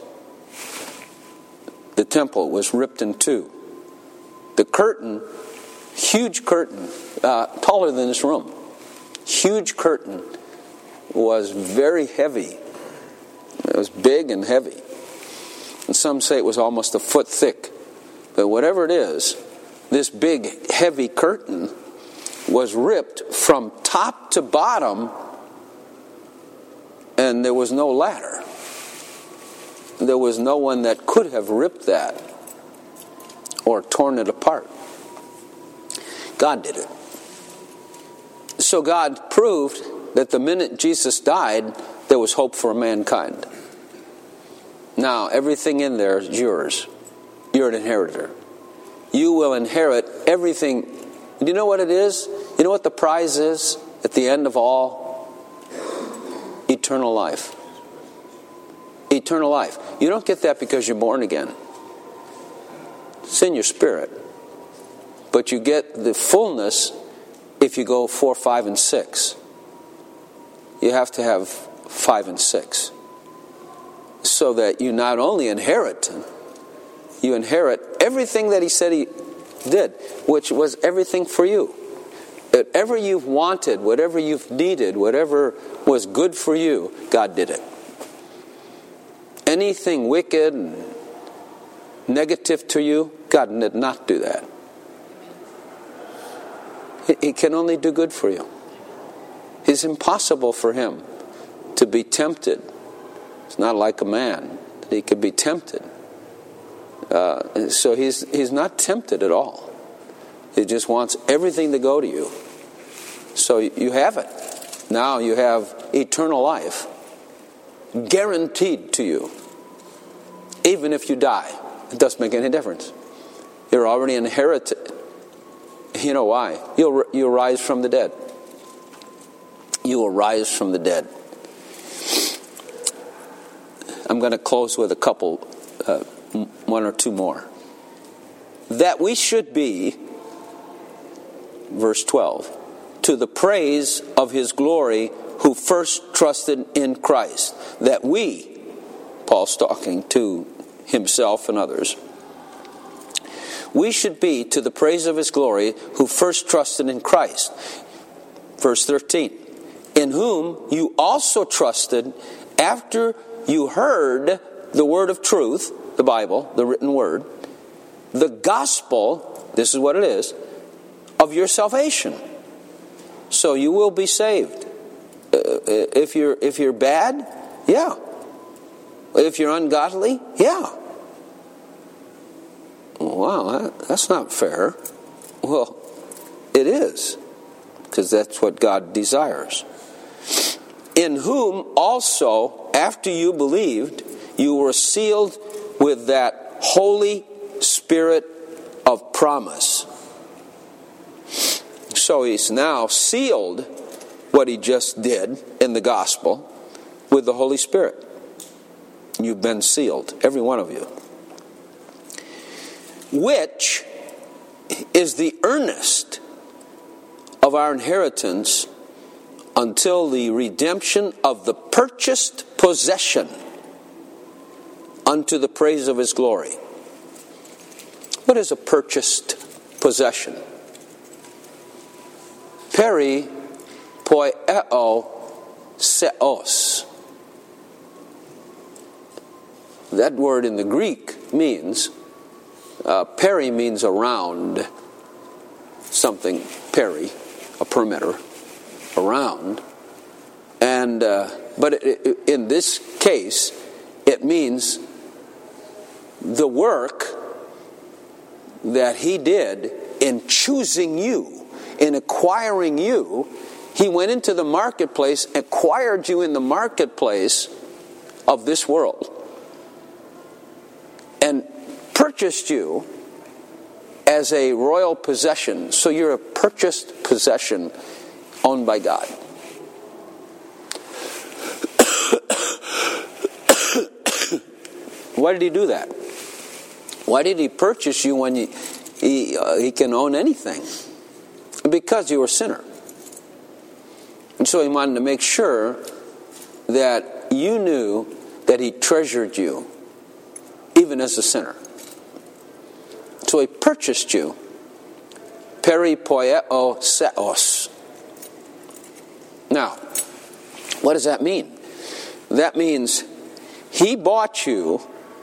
the temple was ripped in two. The curtain, huge curtain, uh, taller than this room, huge curtain, was very heavy. It was big and heavy. And some say it was almost a foot thick. But whatever it is, this big, heavy curtain was ripped from top to bottom, and there was no ladder. There was no one that could have ripped that or torn it apart. God did it. So God proved that the minute Jesus died, there was hope for mankind. Now, everything in there is yours. You're an inheritor. You will inherit everything. Do you know what it is? You know what the prize is at the end of all? Eternal life. Eternal life. You don't get that because you're born again. It's in your spirit. But you get the fullness if you go four, five, and six. You have to have five and six. So that you not only inherit, you inherit everything that he said he did, which was everything for you. Whatever you've wanted, whatever you've needed, whatever was good for you, God did it. Anything wicked and negative to you, God did not do that. He can only do good for you. It's impossible for him to be tempted. It's not like a man that he could be tempted. Uh, so he's he's not tempted at all. He just wants everything to go to you. So you have it. Now you have eternal life guaranteed to you. Even if you die, it doesn't make any difference. You're already inherited. You know why? You'll you'll rise from the dead. You will rise from the dead. I'm going to close with a couple, uh, one or two more. That we should be, verse twelve, to the praise of his glory who first trusted in Christ. That we, Paul's talking to himself and others, we should be to the praise of his glory who first trusted in Christ. Verse thirteen, in whom you also trusted after you heard the word of truth, the Bible, the written word, the gospel, this is what it is, of your salvation. So you will be saved. Uh, if you're if you're bad, yeah. If you're ungodly, yeah. Wow, that, that's not fair. Well, it is, because that's what God desires. In whom also, after you believed, you were sealed with that Holy Spirit of promise. So he's now sealed what he just did in the gospel with the Holy Spirit. You've been sealed, every one of you. Which is the earnest of our inheritance until the redemption of the purchased possession unto the praise of his glory. What is a purchased possession? Peri poieo seos. That word in the Greek means, uh, peri means around something, peri, a perimeter. around. And uh, but it, it, in this case, it means the work that he did in choosing you, in acquiring you. He went into the marketplace, acquired you in the marketplace of this world, and purchased you as a royal possession. So you're a purchased possession owned by God. Why did he do that? Why did he purchase you when you, he, uh, he can own anything? Because you were a sinner. And so he wanted to make sure that you knew that he treasured you, even as a sinner. So he purchased you. Peripoieo seos. Now, what does that mean? That means he bought you.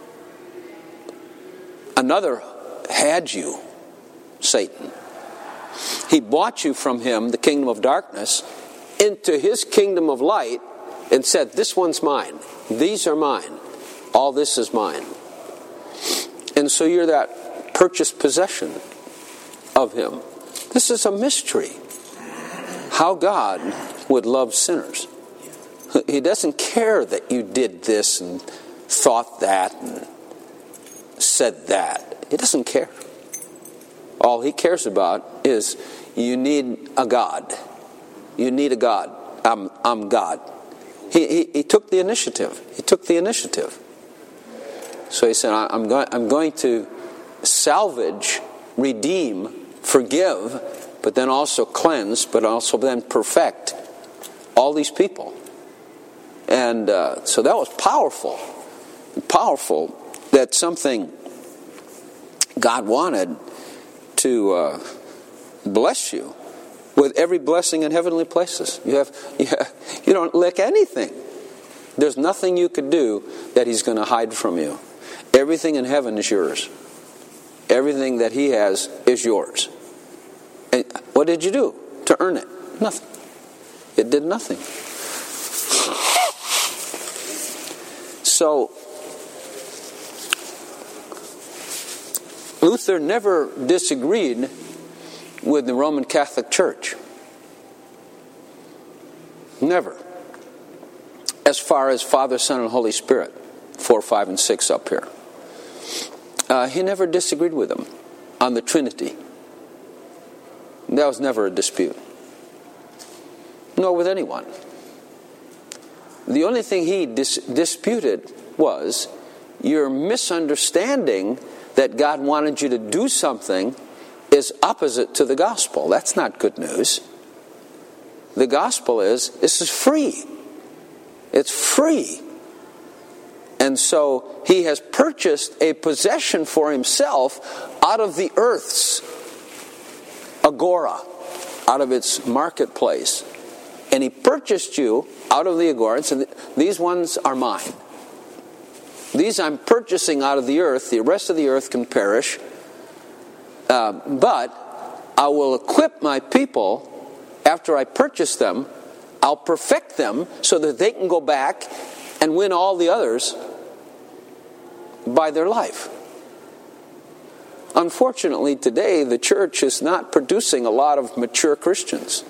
Another had you, Satan. He bought you from him, the kingdom of darkness, into his kingdom of light, and said, this one's mine. These are mine. All this is mine. And so you're that purchased possession of him. This is a mystery. How God would love sinners. He doesn't care that you did this and thought that and said that. He doesn't care. All he cares about is you need a God. You need a God. I'm, I'm God. He, he, he took the initiative. He took the initiative. So he said, I'm going, I'm going to salvage, redeem, forgive, but then also cleanse, but also then perfect all these people. And uh, so that was powerful. Powerful that something God wanted to uh, bless you with every blessing in heavenly places. You have, you have, you don't lack anything. There's nothing you could do that he's going to hide from you. Everything in heaven is yours. Everything that he has is yours. And what did you do to earn it? Nothing. It did nothing. So, Luther never disagreed with the Roman Catholic Church. Never. As far as Father, Son, and Holy Spirit, four, five, and six up here. Uh, he never disagreed with them on the Trinity. That was never a dispute. Nor with anyone. The only thing he dis- disputed was your misunderstanding that God wanted you to do something is opposite to the gospel. That's not good news. The gospel is, this is free. It's free. And so he has purchased a possession for himself out of the earth's agora, out of its marketplace. And he purchased you out of the agora and said, these ones are mine. These I'm purchasing out of the earth. The rest of the earth can perish. Uh, but I will equip my people after I purchase them. I'll perfect them so that they can go back and win all the others by their life. Unfortunately, today the church is not producing a lot of mature Christians.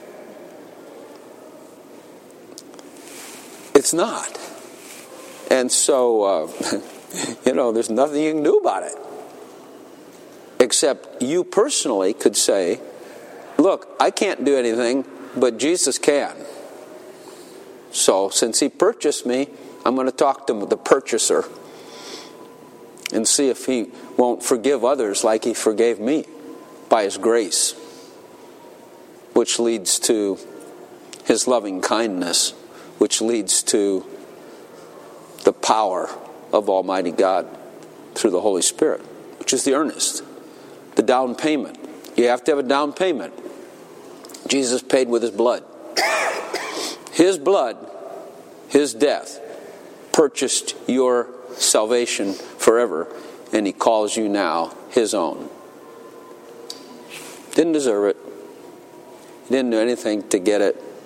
It's not. And so, uh, you know, there's nothing you can do about it. Except you personally could say, look, I can't do anything, but Jesus can. So, since he purchased me, I'm going to talk to the purchaser and see if he won't forgive others like he forgave me by his grace, which leads to his loving kindness, which leads to the power of Almighty God through the Holy Spirit, which is the earnest, the down payment. You have to have a down payment. Jesus paid with his blood. His blood, his death, purchased your salvation forever, and he calls you now his own. Didn't deserve it. He didn't do anything to get it.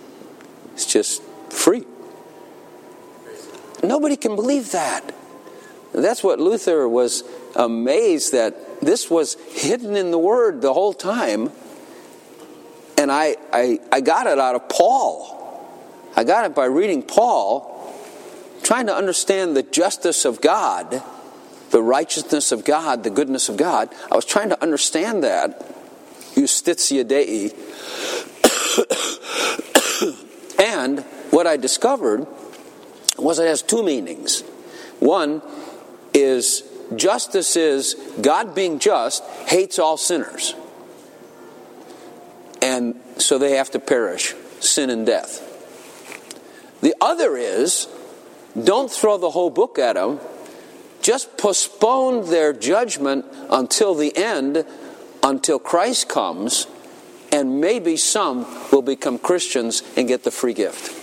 It's just free. Nobody can believe that. That's what Luther was amazed that this was hidden in the Word the whole time. And I, I, I got it out of Paul. I got it by reading Paul, trying to understand the justice of God, the righteousness of God, the goodness of God. I was trying to understand that. Justitia Dei. And what I discovered was it has two meanings. One is justice is God being just hates all sinners. And so they have to perish, sin and death. The other is, don't throw the whole book at them. Just postpone their judgment until the end, until Christ comes, and maybe some will become Christians and get the free gift.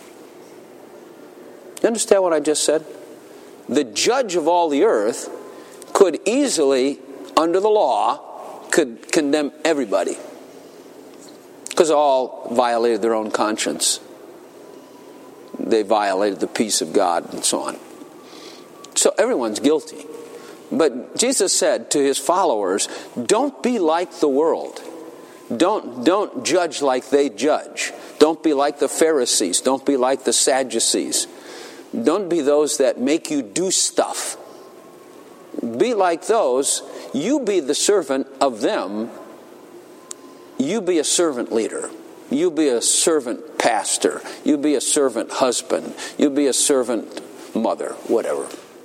You understand what I just said? The judge of all the earth could easily, under the law, could condemn everybody. Because all violated their own conscience. They violated the peace of God and so on. So everyone's guilty. But Jesus said to his followers, don't be like the world. Don't, don't judge like they judge. Don't be like the Pharisees. Don't be like the Sadducees. Don't be those that make you do stuff. Be like those. You be the servant of them. You be a servant leader. You be a servant pastor. You be a servant husband. You be a servant mother, whatever.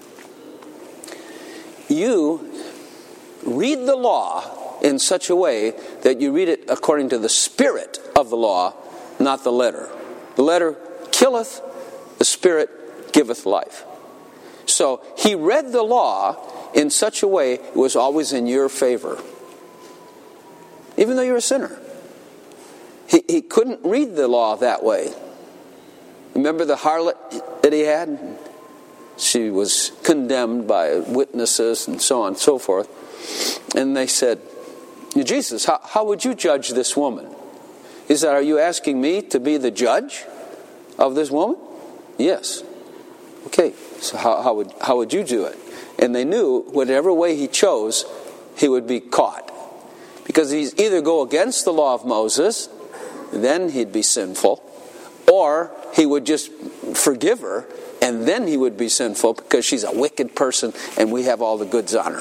You read the law in such a way that you read it according to the spirit of the law, not the letter. The letter killeth, the spirit giveth life. So he read the law in such a way it was always in your favor. Even though you're a sinner. He, he couldn't read the law that way. Remember the harlot that he had? She was condemned by witnesses and so on and so forth. And they said, Jesus, how, how would you judge this woman? He said, are you asking me to be the judge of this woman? Yes. Okay, so how, how would how would you do it? And they knew whatever way he chose, he would be caught. Because he'd either go against the law of Moses, then he'd be sinful, or he would just forgive her, and then he would be sinful because she's a wicked person and we have all the goods on her.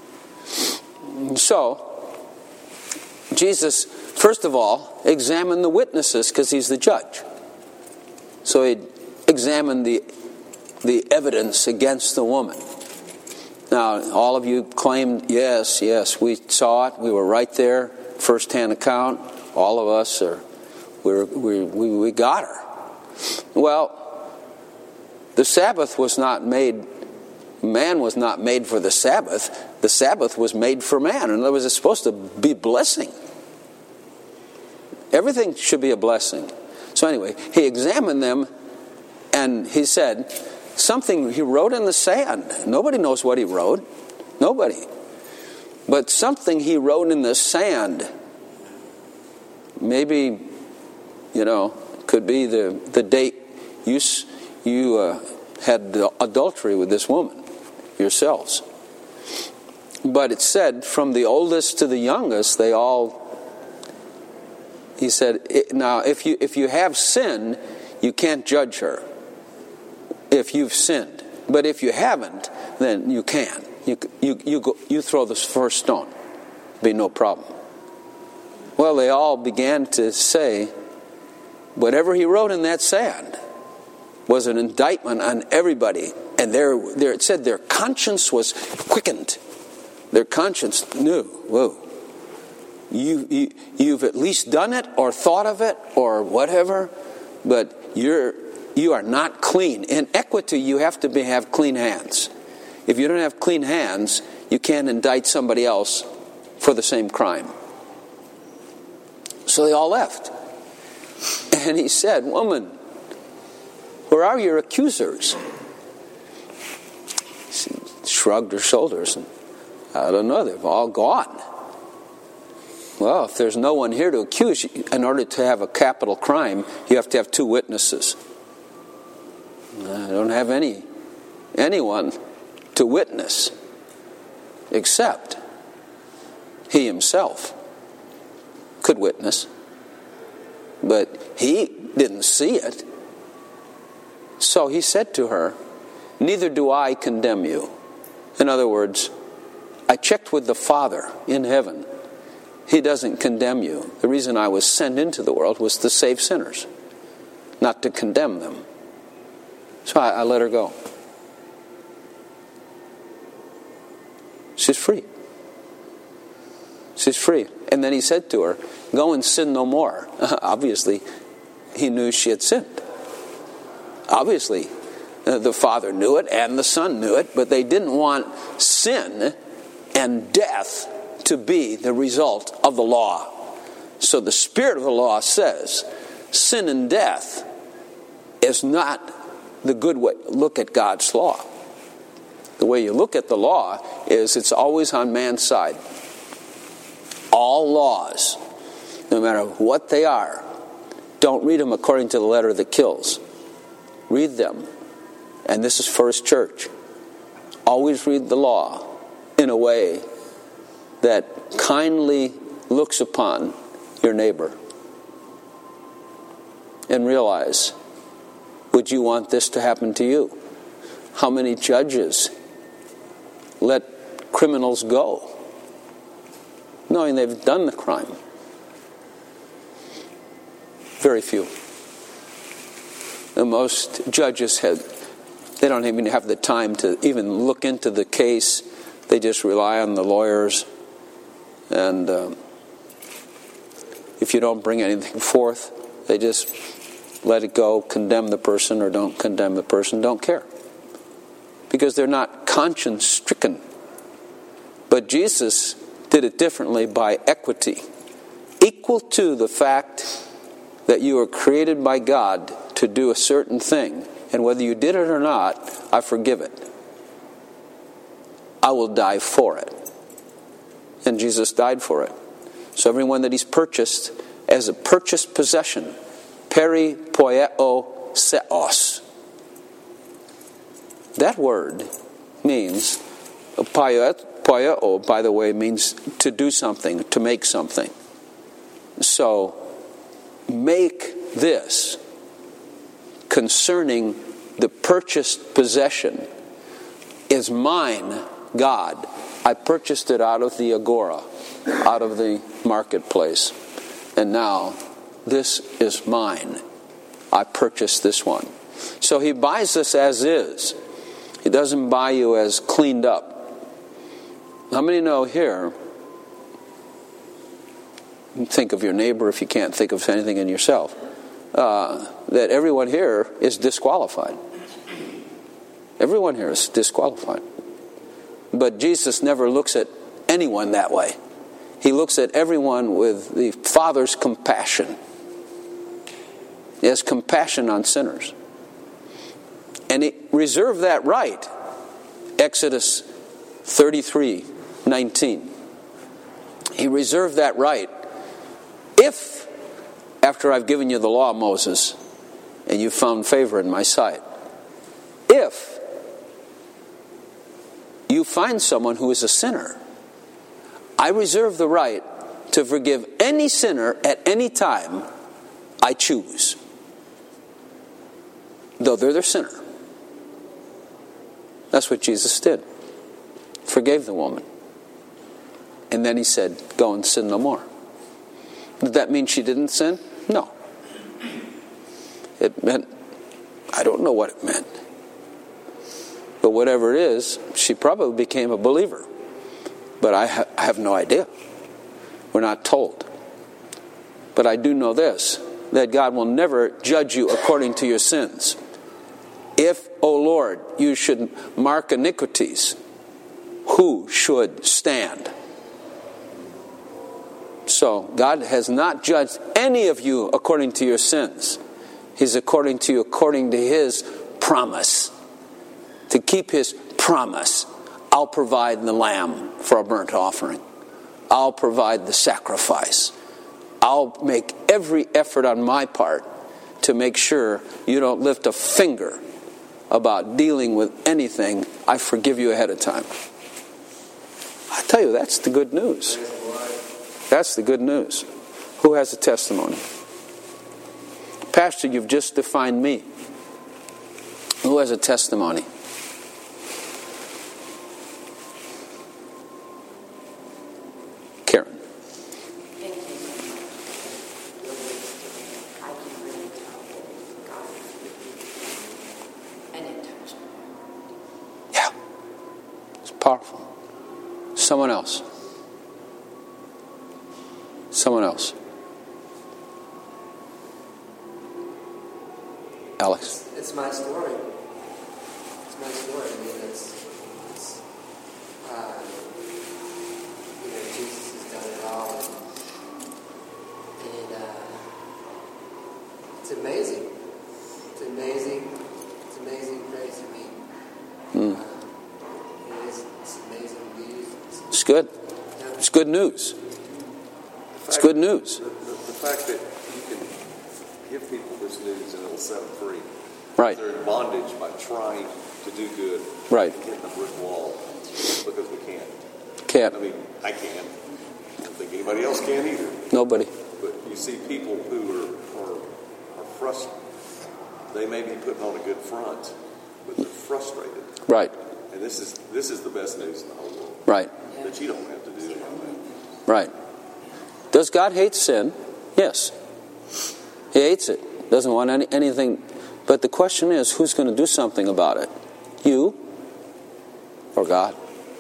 So, Jesus, first of all, examined the witnesses because he's the judge. So he examined the, the evidence against the woman. Now, all of you claimed, yes, yes, we saw it. We were right there, first-hand account. All of us are, we're, we we we got her. Well, the Sabbath was not made. Man was not made for the Sabbath. The Sabbath was made for man, and it was supposed to be blessing. Everything should be a blessing. So anyway, he examined them, and he said, something he wrote in the sand. Nobody knows what he wrote. Nobody. But something he wrote in the sand. Maybe, you know, could be the, the date you, you uh, had adultery with this woman yourselves. But it said, from the oldest to the youngest, they all, he said, now if you if you have sin, you can't judge her. If you've sinned. But if you haven't, then you can. You you you go, you throw the first stone. Be no problem. Well, they all began to say, whatever he wrote in that sand was an indictment on everybody. And there, there it said their conscience was quickened. Their conscience knew, whoa, you, you you've at least done it or thought of it or whatever, but you're You are not clean. In equity, you have to be, have clean hands. If you don't have clean hands, you can't indict somebody else for the same crime. So they all left. And he said, woman, where are your accusers? She shrugged her shoulders. And, I don't know, they've all gone. Well, if there's no one here to accuse you, in order to have a capital crime, you have to have two witnesses. I don't have any anyone to witness except he himself could witness. But he didn't see it. So he said to her, "Neither do I condemn you." In other words, I checked with the Father in heaven. He doesn't condemn you. The reason I was sent into the world was to save sinners, not to condemn them. So I, I let her go. She's free. She's free. And then he said to her, "Go and sin no more." Obviously, he knew she had sinned. Obviously, the Father knew it and the Son knew it, but they didn't want sin and death to be the result of the law. So the spirit of the law says sin and death is not the good way to look at God's law. The way you look at the law is it's always on man's side. All laws, no matter what they are, don't read them according to the letter that kills. Read them. And this is First Church. Always read the law in a way that kindly looks upon your neighbor. And realize, would you want this to happen to you? How many judges let criminals go, knowing they've done the crime? Very few. And most judges have, they don't even have the time to even look into the case. They just rely on the lawyers. And uh, if you don't bring anything forth, they just let it go, condemn the person or don't condemn the person, don't care. Because they're not conscience-stricken. But Jesus did it differently by equity. Equal to the fact that you were created by God to do a certain thing. And whether you did it or not, I forgive it. I will die for it. And Jesus died for it. So everyone that he's purchased as a purchased possession, peri poieo seos. That word means, poieo, by the way, means to do something, to make something. So, make this concerning the purchased possession is mine, God. I purchased it out of the agora, out of the marketplace. And now, this is mine. I purchased this one. So he buys us as is. He doesn't buy you as cleaned up. How many know here, think of your neighbor if you can't think of anything in yourself, uh, that everyone here is disqualified. Everyone here is disqualified. But Jesus never looks at anyone that way. He looks at everyone with the Father's compassion. He has compassion on sinners. And he reserved that right. Exodus thirty-three nineteen. He reserved that right. If, after I've given you the law, Moses, and you found favor in my sight, if you find someone who is a sinner, I reserve the right to forgive any sinner at any time I choose, though they're their sinner. That's what Jesus did. Forgave the woman. And then he said, go and sin no more. Did that mean she didn't sin? No. It meant, I don't know what it meant. But whatever it is, she probably became a believer. But I, ha- I have no idea. We're not told. But I do know this, that God will never judge you according to your sins. If, O Lord, you should mark iniquities, who should stand? So, God has not judged any of you according to your sins. He's according to you according to His promise. To keep His promise, I'll provide the lamb for a burnt offering. I'll provide the sacrifice. I'll make every effort on my part to make sure you don't lift a finger about dealing with anything. I forgive you ahead of time. I tell you, that's the good news. That's the good news. Who has a testimony? Pastor, you've just defined me. Who has a testimony? Karen. Thank you. I can really tell that God and it touched me. Yeah. It's powerful. Someone else. Someone else. Alex. It's, it's my story. It's my story. I mean, it's, it's uh, you know, Jesus has done it all, and, and uh, it's amazing. It's amazing. It's amazing grace. I mean, Mm. uh, it is. It's amazing news. It's, It's good. yeah. It's good news. It's good news. The, the, the fact that you can give people this news and it'll set them free. Right. They're in bondage by trying to do good. Right. And hitting a brick wall because we can't. Can't. I mean, I can. I don't think anybody else can either. Nobody. But you see people who are, are, are frustrated. They may be putting on a good front, but they're frustrated. Right. And this is this is the best news in the whole world. Right. That you don't have to do any of that. Right. Does God hate sin? Yes. He hates it. Doesn't want any, anything. But the question is, who's going to do something about it? You or God?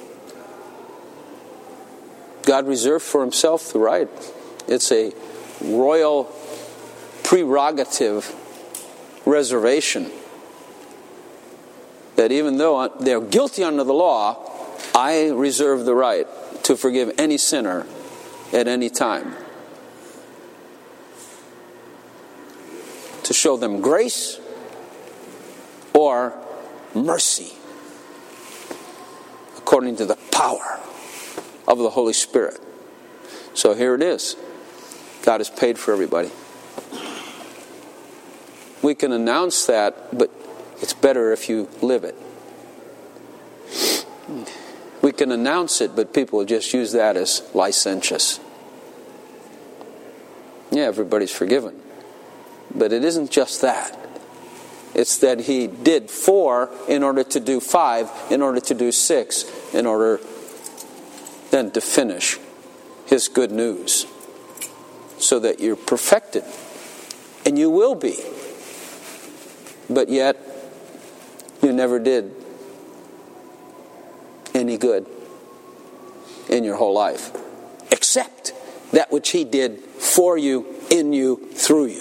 God reserved for himself the right. It's a royal prerogative reservation that even though they're guilty under the law, I reserve the right to forgive any sinner at any time. To show them grace or mercy according to the power of the Holy Spirit. So here it is. God has paid for everybody. We can announce that, but it's better if you live it. We can announce it, but people just use that as licentious. Yeah, everybody's forgiven. But it isn't just that. It's that he did four in order to do five, in order to do six, in order then to finish his good news. So that you're perfected. And you will be. But yet, you never did any good in your whole life. Except that which he did for you, in you, through you.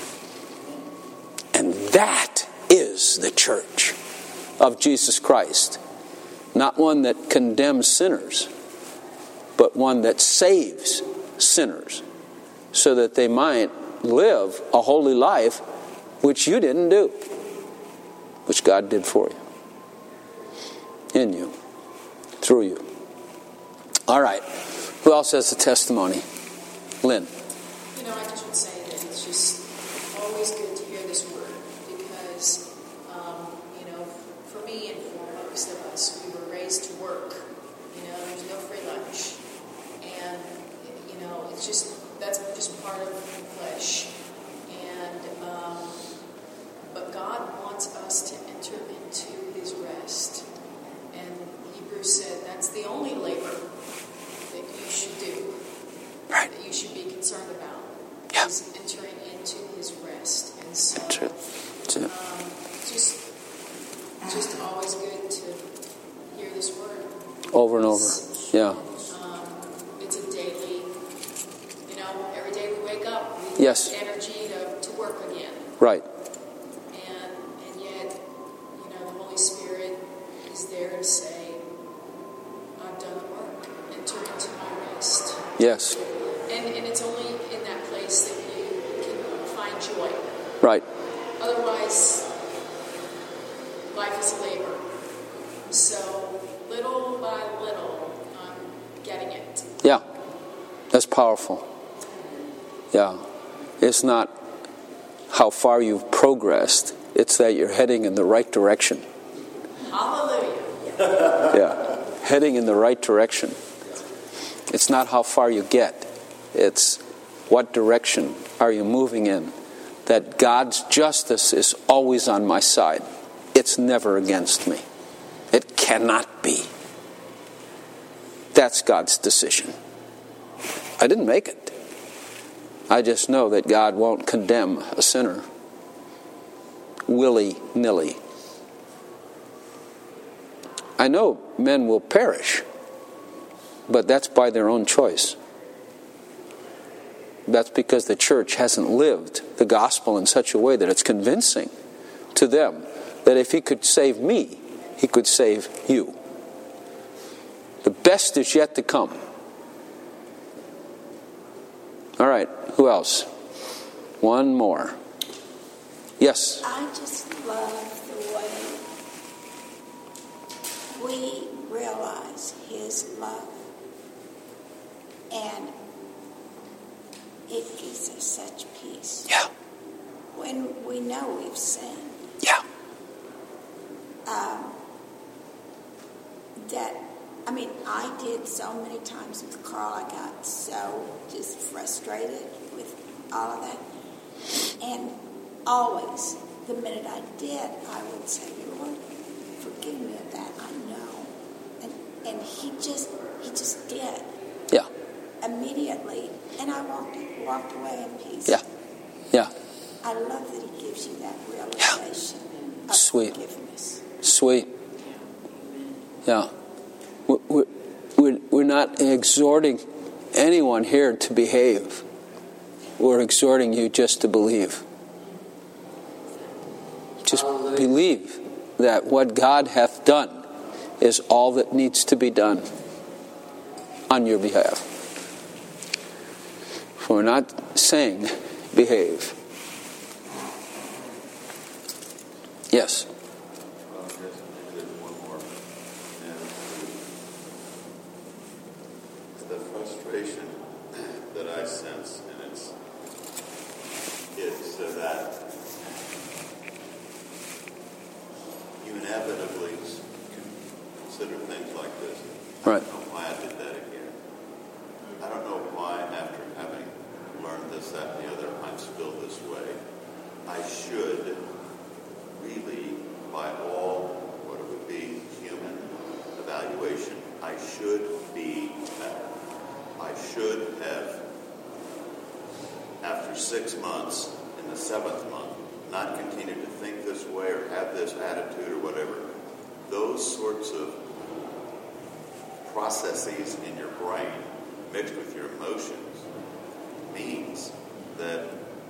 And that is the church of Jesus Christ. Not one that condemns sinners, but one that saves sinners so that they might live a holy life which you didn't do, which God did for you, in you, through you. All right. Who else has a testimony? Lynn. You know, I just would say that it's just always good to hear this word because, um, you know, for me and for most of us, we were raised to work. You know, there's no free lunch. And, you know, it's just, that's just part of the flesh. And, um, but God wants us to enter into his rest. And Hebrews said that's the only labor that you should do. Right. That you should be concerned about. Yeah. Is entering into his rest. And so That's it. That's it. um, just just always good to hear this word. Over and over. It's, Yeah. Um, it's a daily, you know, every day we wake up, we Yes. have energy to, to work again. Right. And and yet, you know, the Holy Spirit is there to say, I've done the work. Enter into my rest. Yes. And and it's only in that place that you can find joy. Right. Otherwise, life is a labor. So, little by little, I'm getting it. Yeah. That's powerful. Yeah. It's not how far you've progressed. It's that you're heading in the right direction. Hallelujah. Yeah. Heading in the right direction. It's not how far you get. It's what direction are you moving in. That God's justice is always on my side. It's never against me. It cannot be. That's God's decision. I didn't make it. I just know that God won't condemn a sinner willy-nilly. I know men will perish, but that's by their own choice. That's because the church hasn't lived the gospel in such a way that it's convincing to them that if he could save me, he could save you. The best is yet to come. All right, who else? One more. Yes? I just love the way we realize his love. And it gives us such peace. Yeah. When we know we've sinned. Yeah. Um, that, I mean, I did so many times with Carl. I got so just frustrated with all of that. And always, the minute I did, I would say, Lord, forgive me of that. I know. And and he just, he just did. Yeah. Immediately. And I walked, walked away in peace. Yeah. Yeah. I love that he gives you that realization of Sweet. forgiveness. Sweet. Yeah. We're, we're, we're not exhorting anyone here to behave. We're exhorting you just to believe. Just Hallelujah. believe that what God hath done is all that needs to be done on your behalf. We're not saying behave. Yes. Well, I guess maybe there's one more. And the frustration that I sense, and it's it's uh, that you inevitably consider things like this. Right. I don't know why I did that again. I don't know why, after having learned this, that, and the other, I'm still this way. I should really, by all what it would be, human evaluation, I should be better. I should have, after six months, in the seventh month, not continue to think this way or have this attitude or whatever. Those sorts of processes in your brain mixed with your emotions means that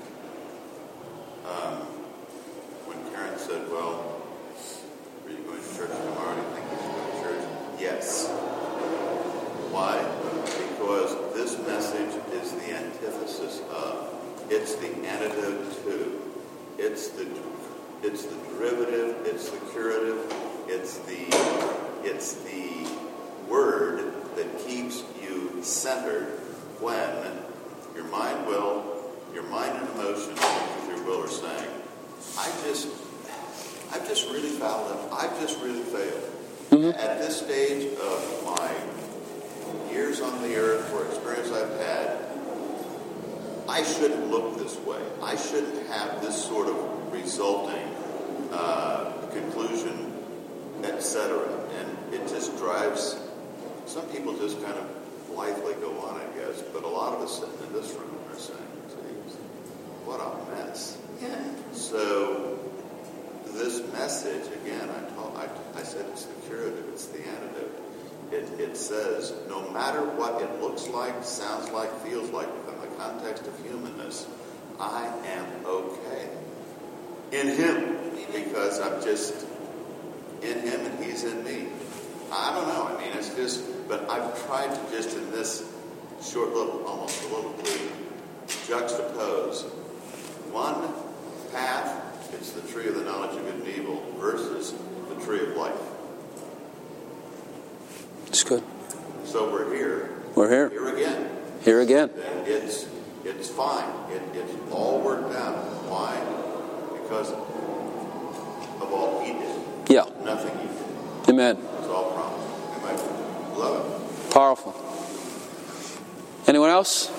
um, when Karen said, well, are you going to church tomorrow? Do you think you should go to church? Yes. Why? Because this message is the antithesis of, it's the antidote to, it's the it's the derivative, it's the curative, it's the it's the word that keeps you centered when your mind will, your mind and emotions with your will are saying, I just, I've just really fouled up. I've just really failed. Mm-hmm. At this stage of my years on the earth or experience I've had, I shouldn't look this way. I shouldn't have this sort of resulting uh, conclusion, et cetera. And it just drives, some people just kind of blithely go on, I guess, but a lot of us sitting in this room are saying, geez, what a mess. Yeah. So this message, again, I, told, I, I said it's the curative, it's the antidote. It, it says, no matter what it looks like, sounds like, feels like within the context of humanness, I am okay. In Him, because I'm just in Him and He's in me. I don't know, I mean, it's just, but I've tried to just in this short little, almost a little plea, juxtapose one path, it's the tree of the knowledge of good and evil, versus the tree of life. It's good. So we're here. We're here. Here again. Here again. then it's it's fine. It, it's all worked out. Why? Because of all he did. Yeah. Nothing he did. Amen. It's all promised. Amen. Love it. Powerful. Anyone else?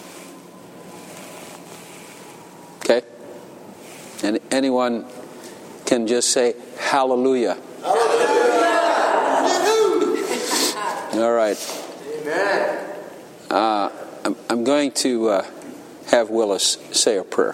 Okay. And anyone can just say hallelujah. All right. Amen. Uh, I'm, I'm going to uh, have Willis say a prayer.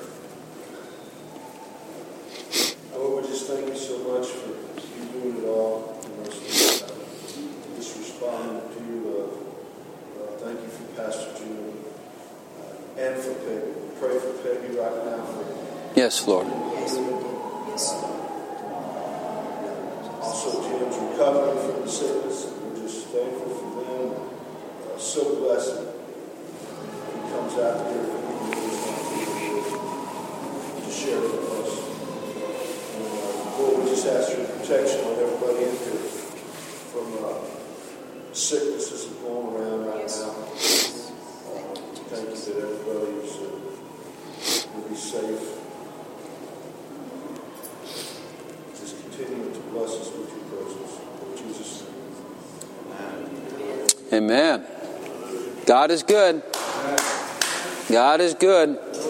Lord, we just thank you so much for you doing it all. You know, so, uh, just responding to you. Uh, uh, thank you for Pastor June uh, and for Peggy. Pray for Peggy right now. For Yes, Lord. Yes. Yes. also Jim's recovery from the sickness. We're just thankful for them. Uh, so blessed. He comes out here to share with us. And, uh, Lord, we just ask your protection on everybody in here from uh, sicknesses that are going around right Yes. now. Uh, thank you that everybody is, uh, will be safe. Just continue to bless us with your presence. In Jesus' name. Amen. God is good. God is good.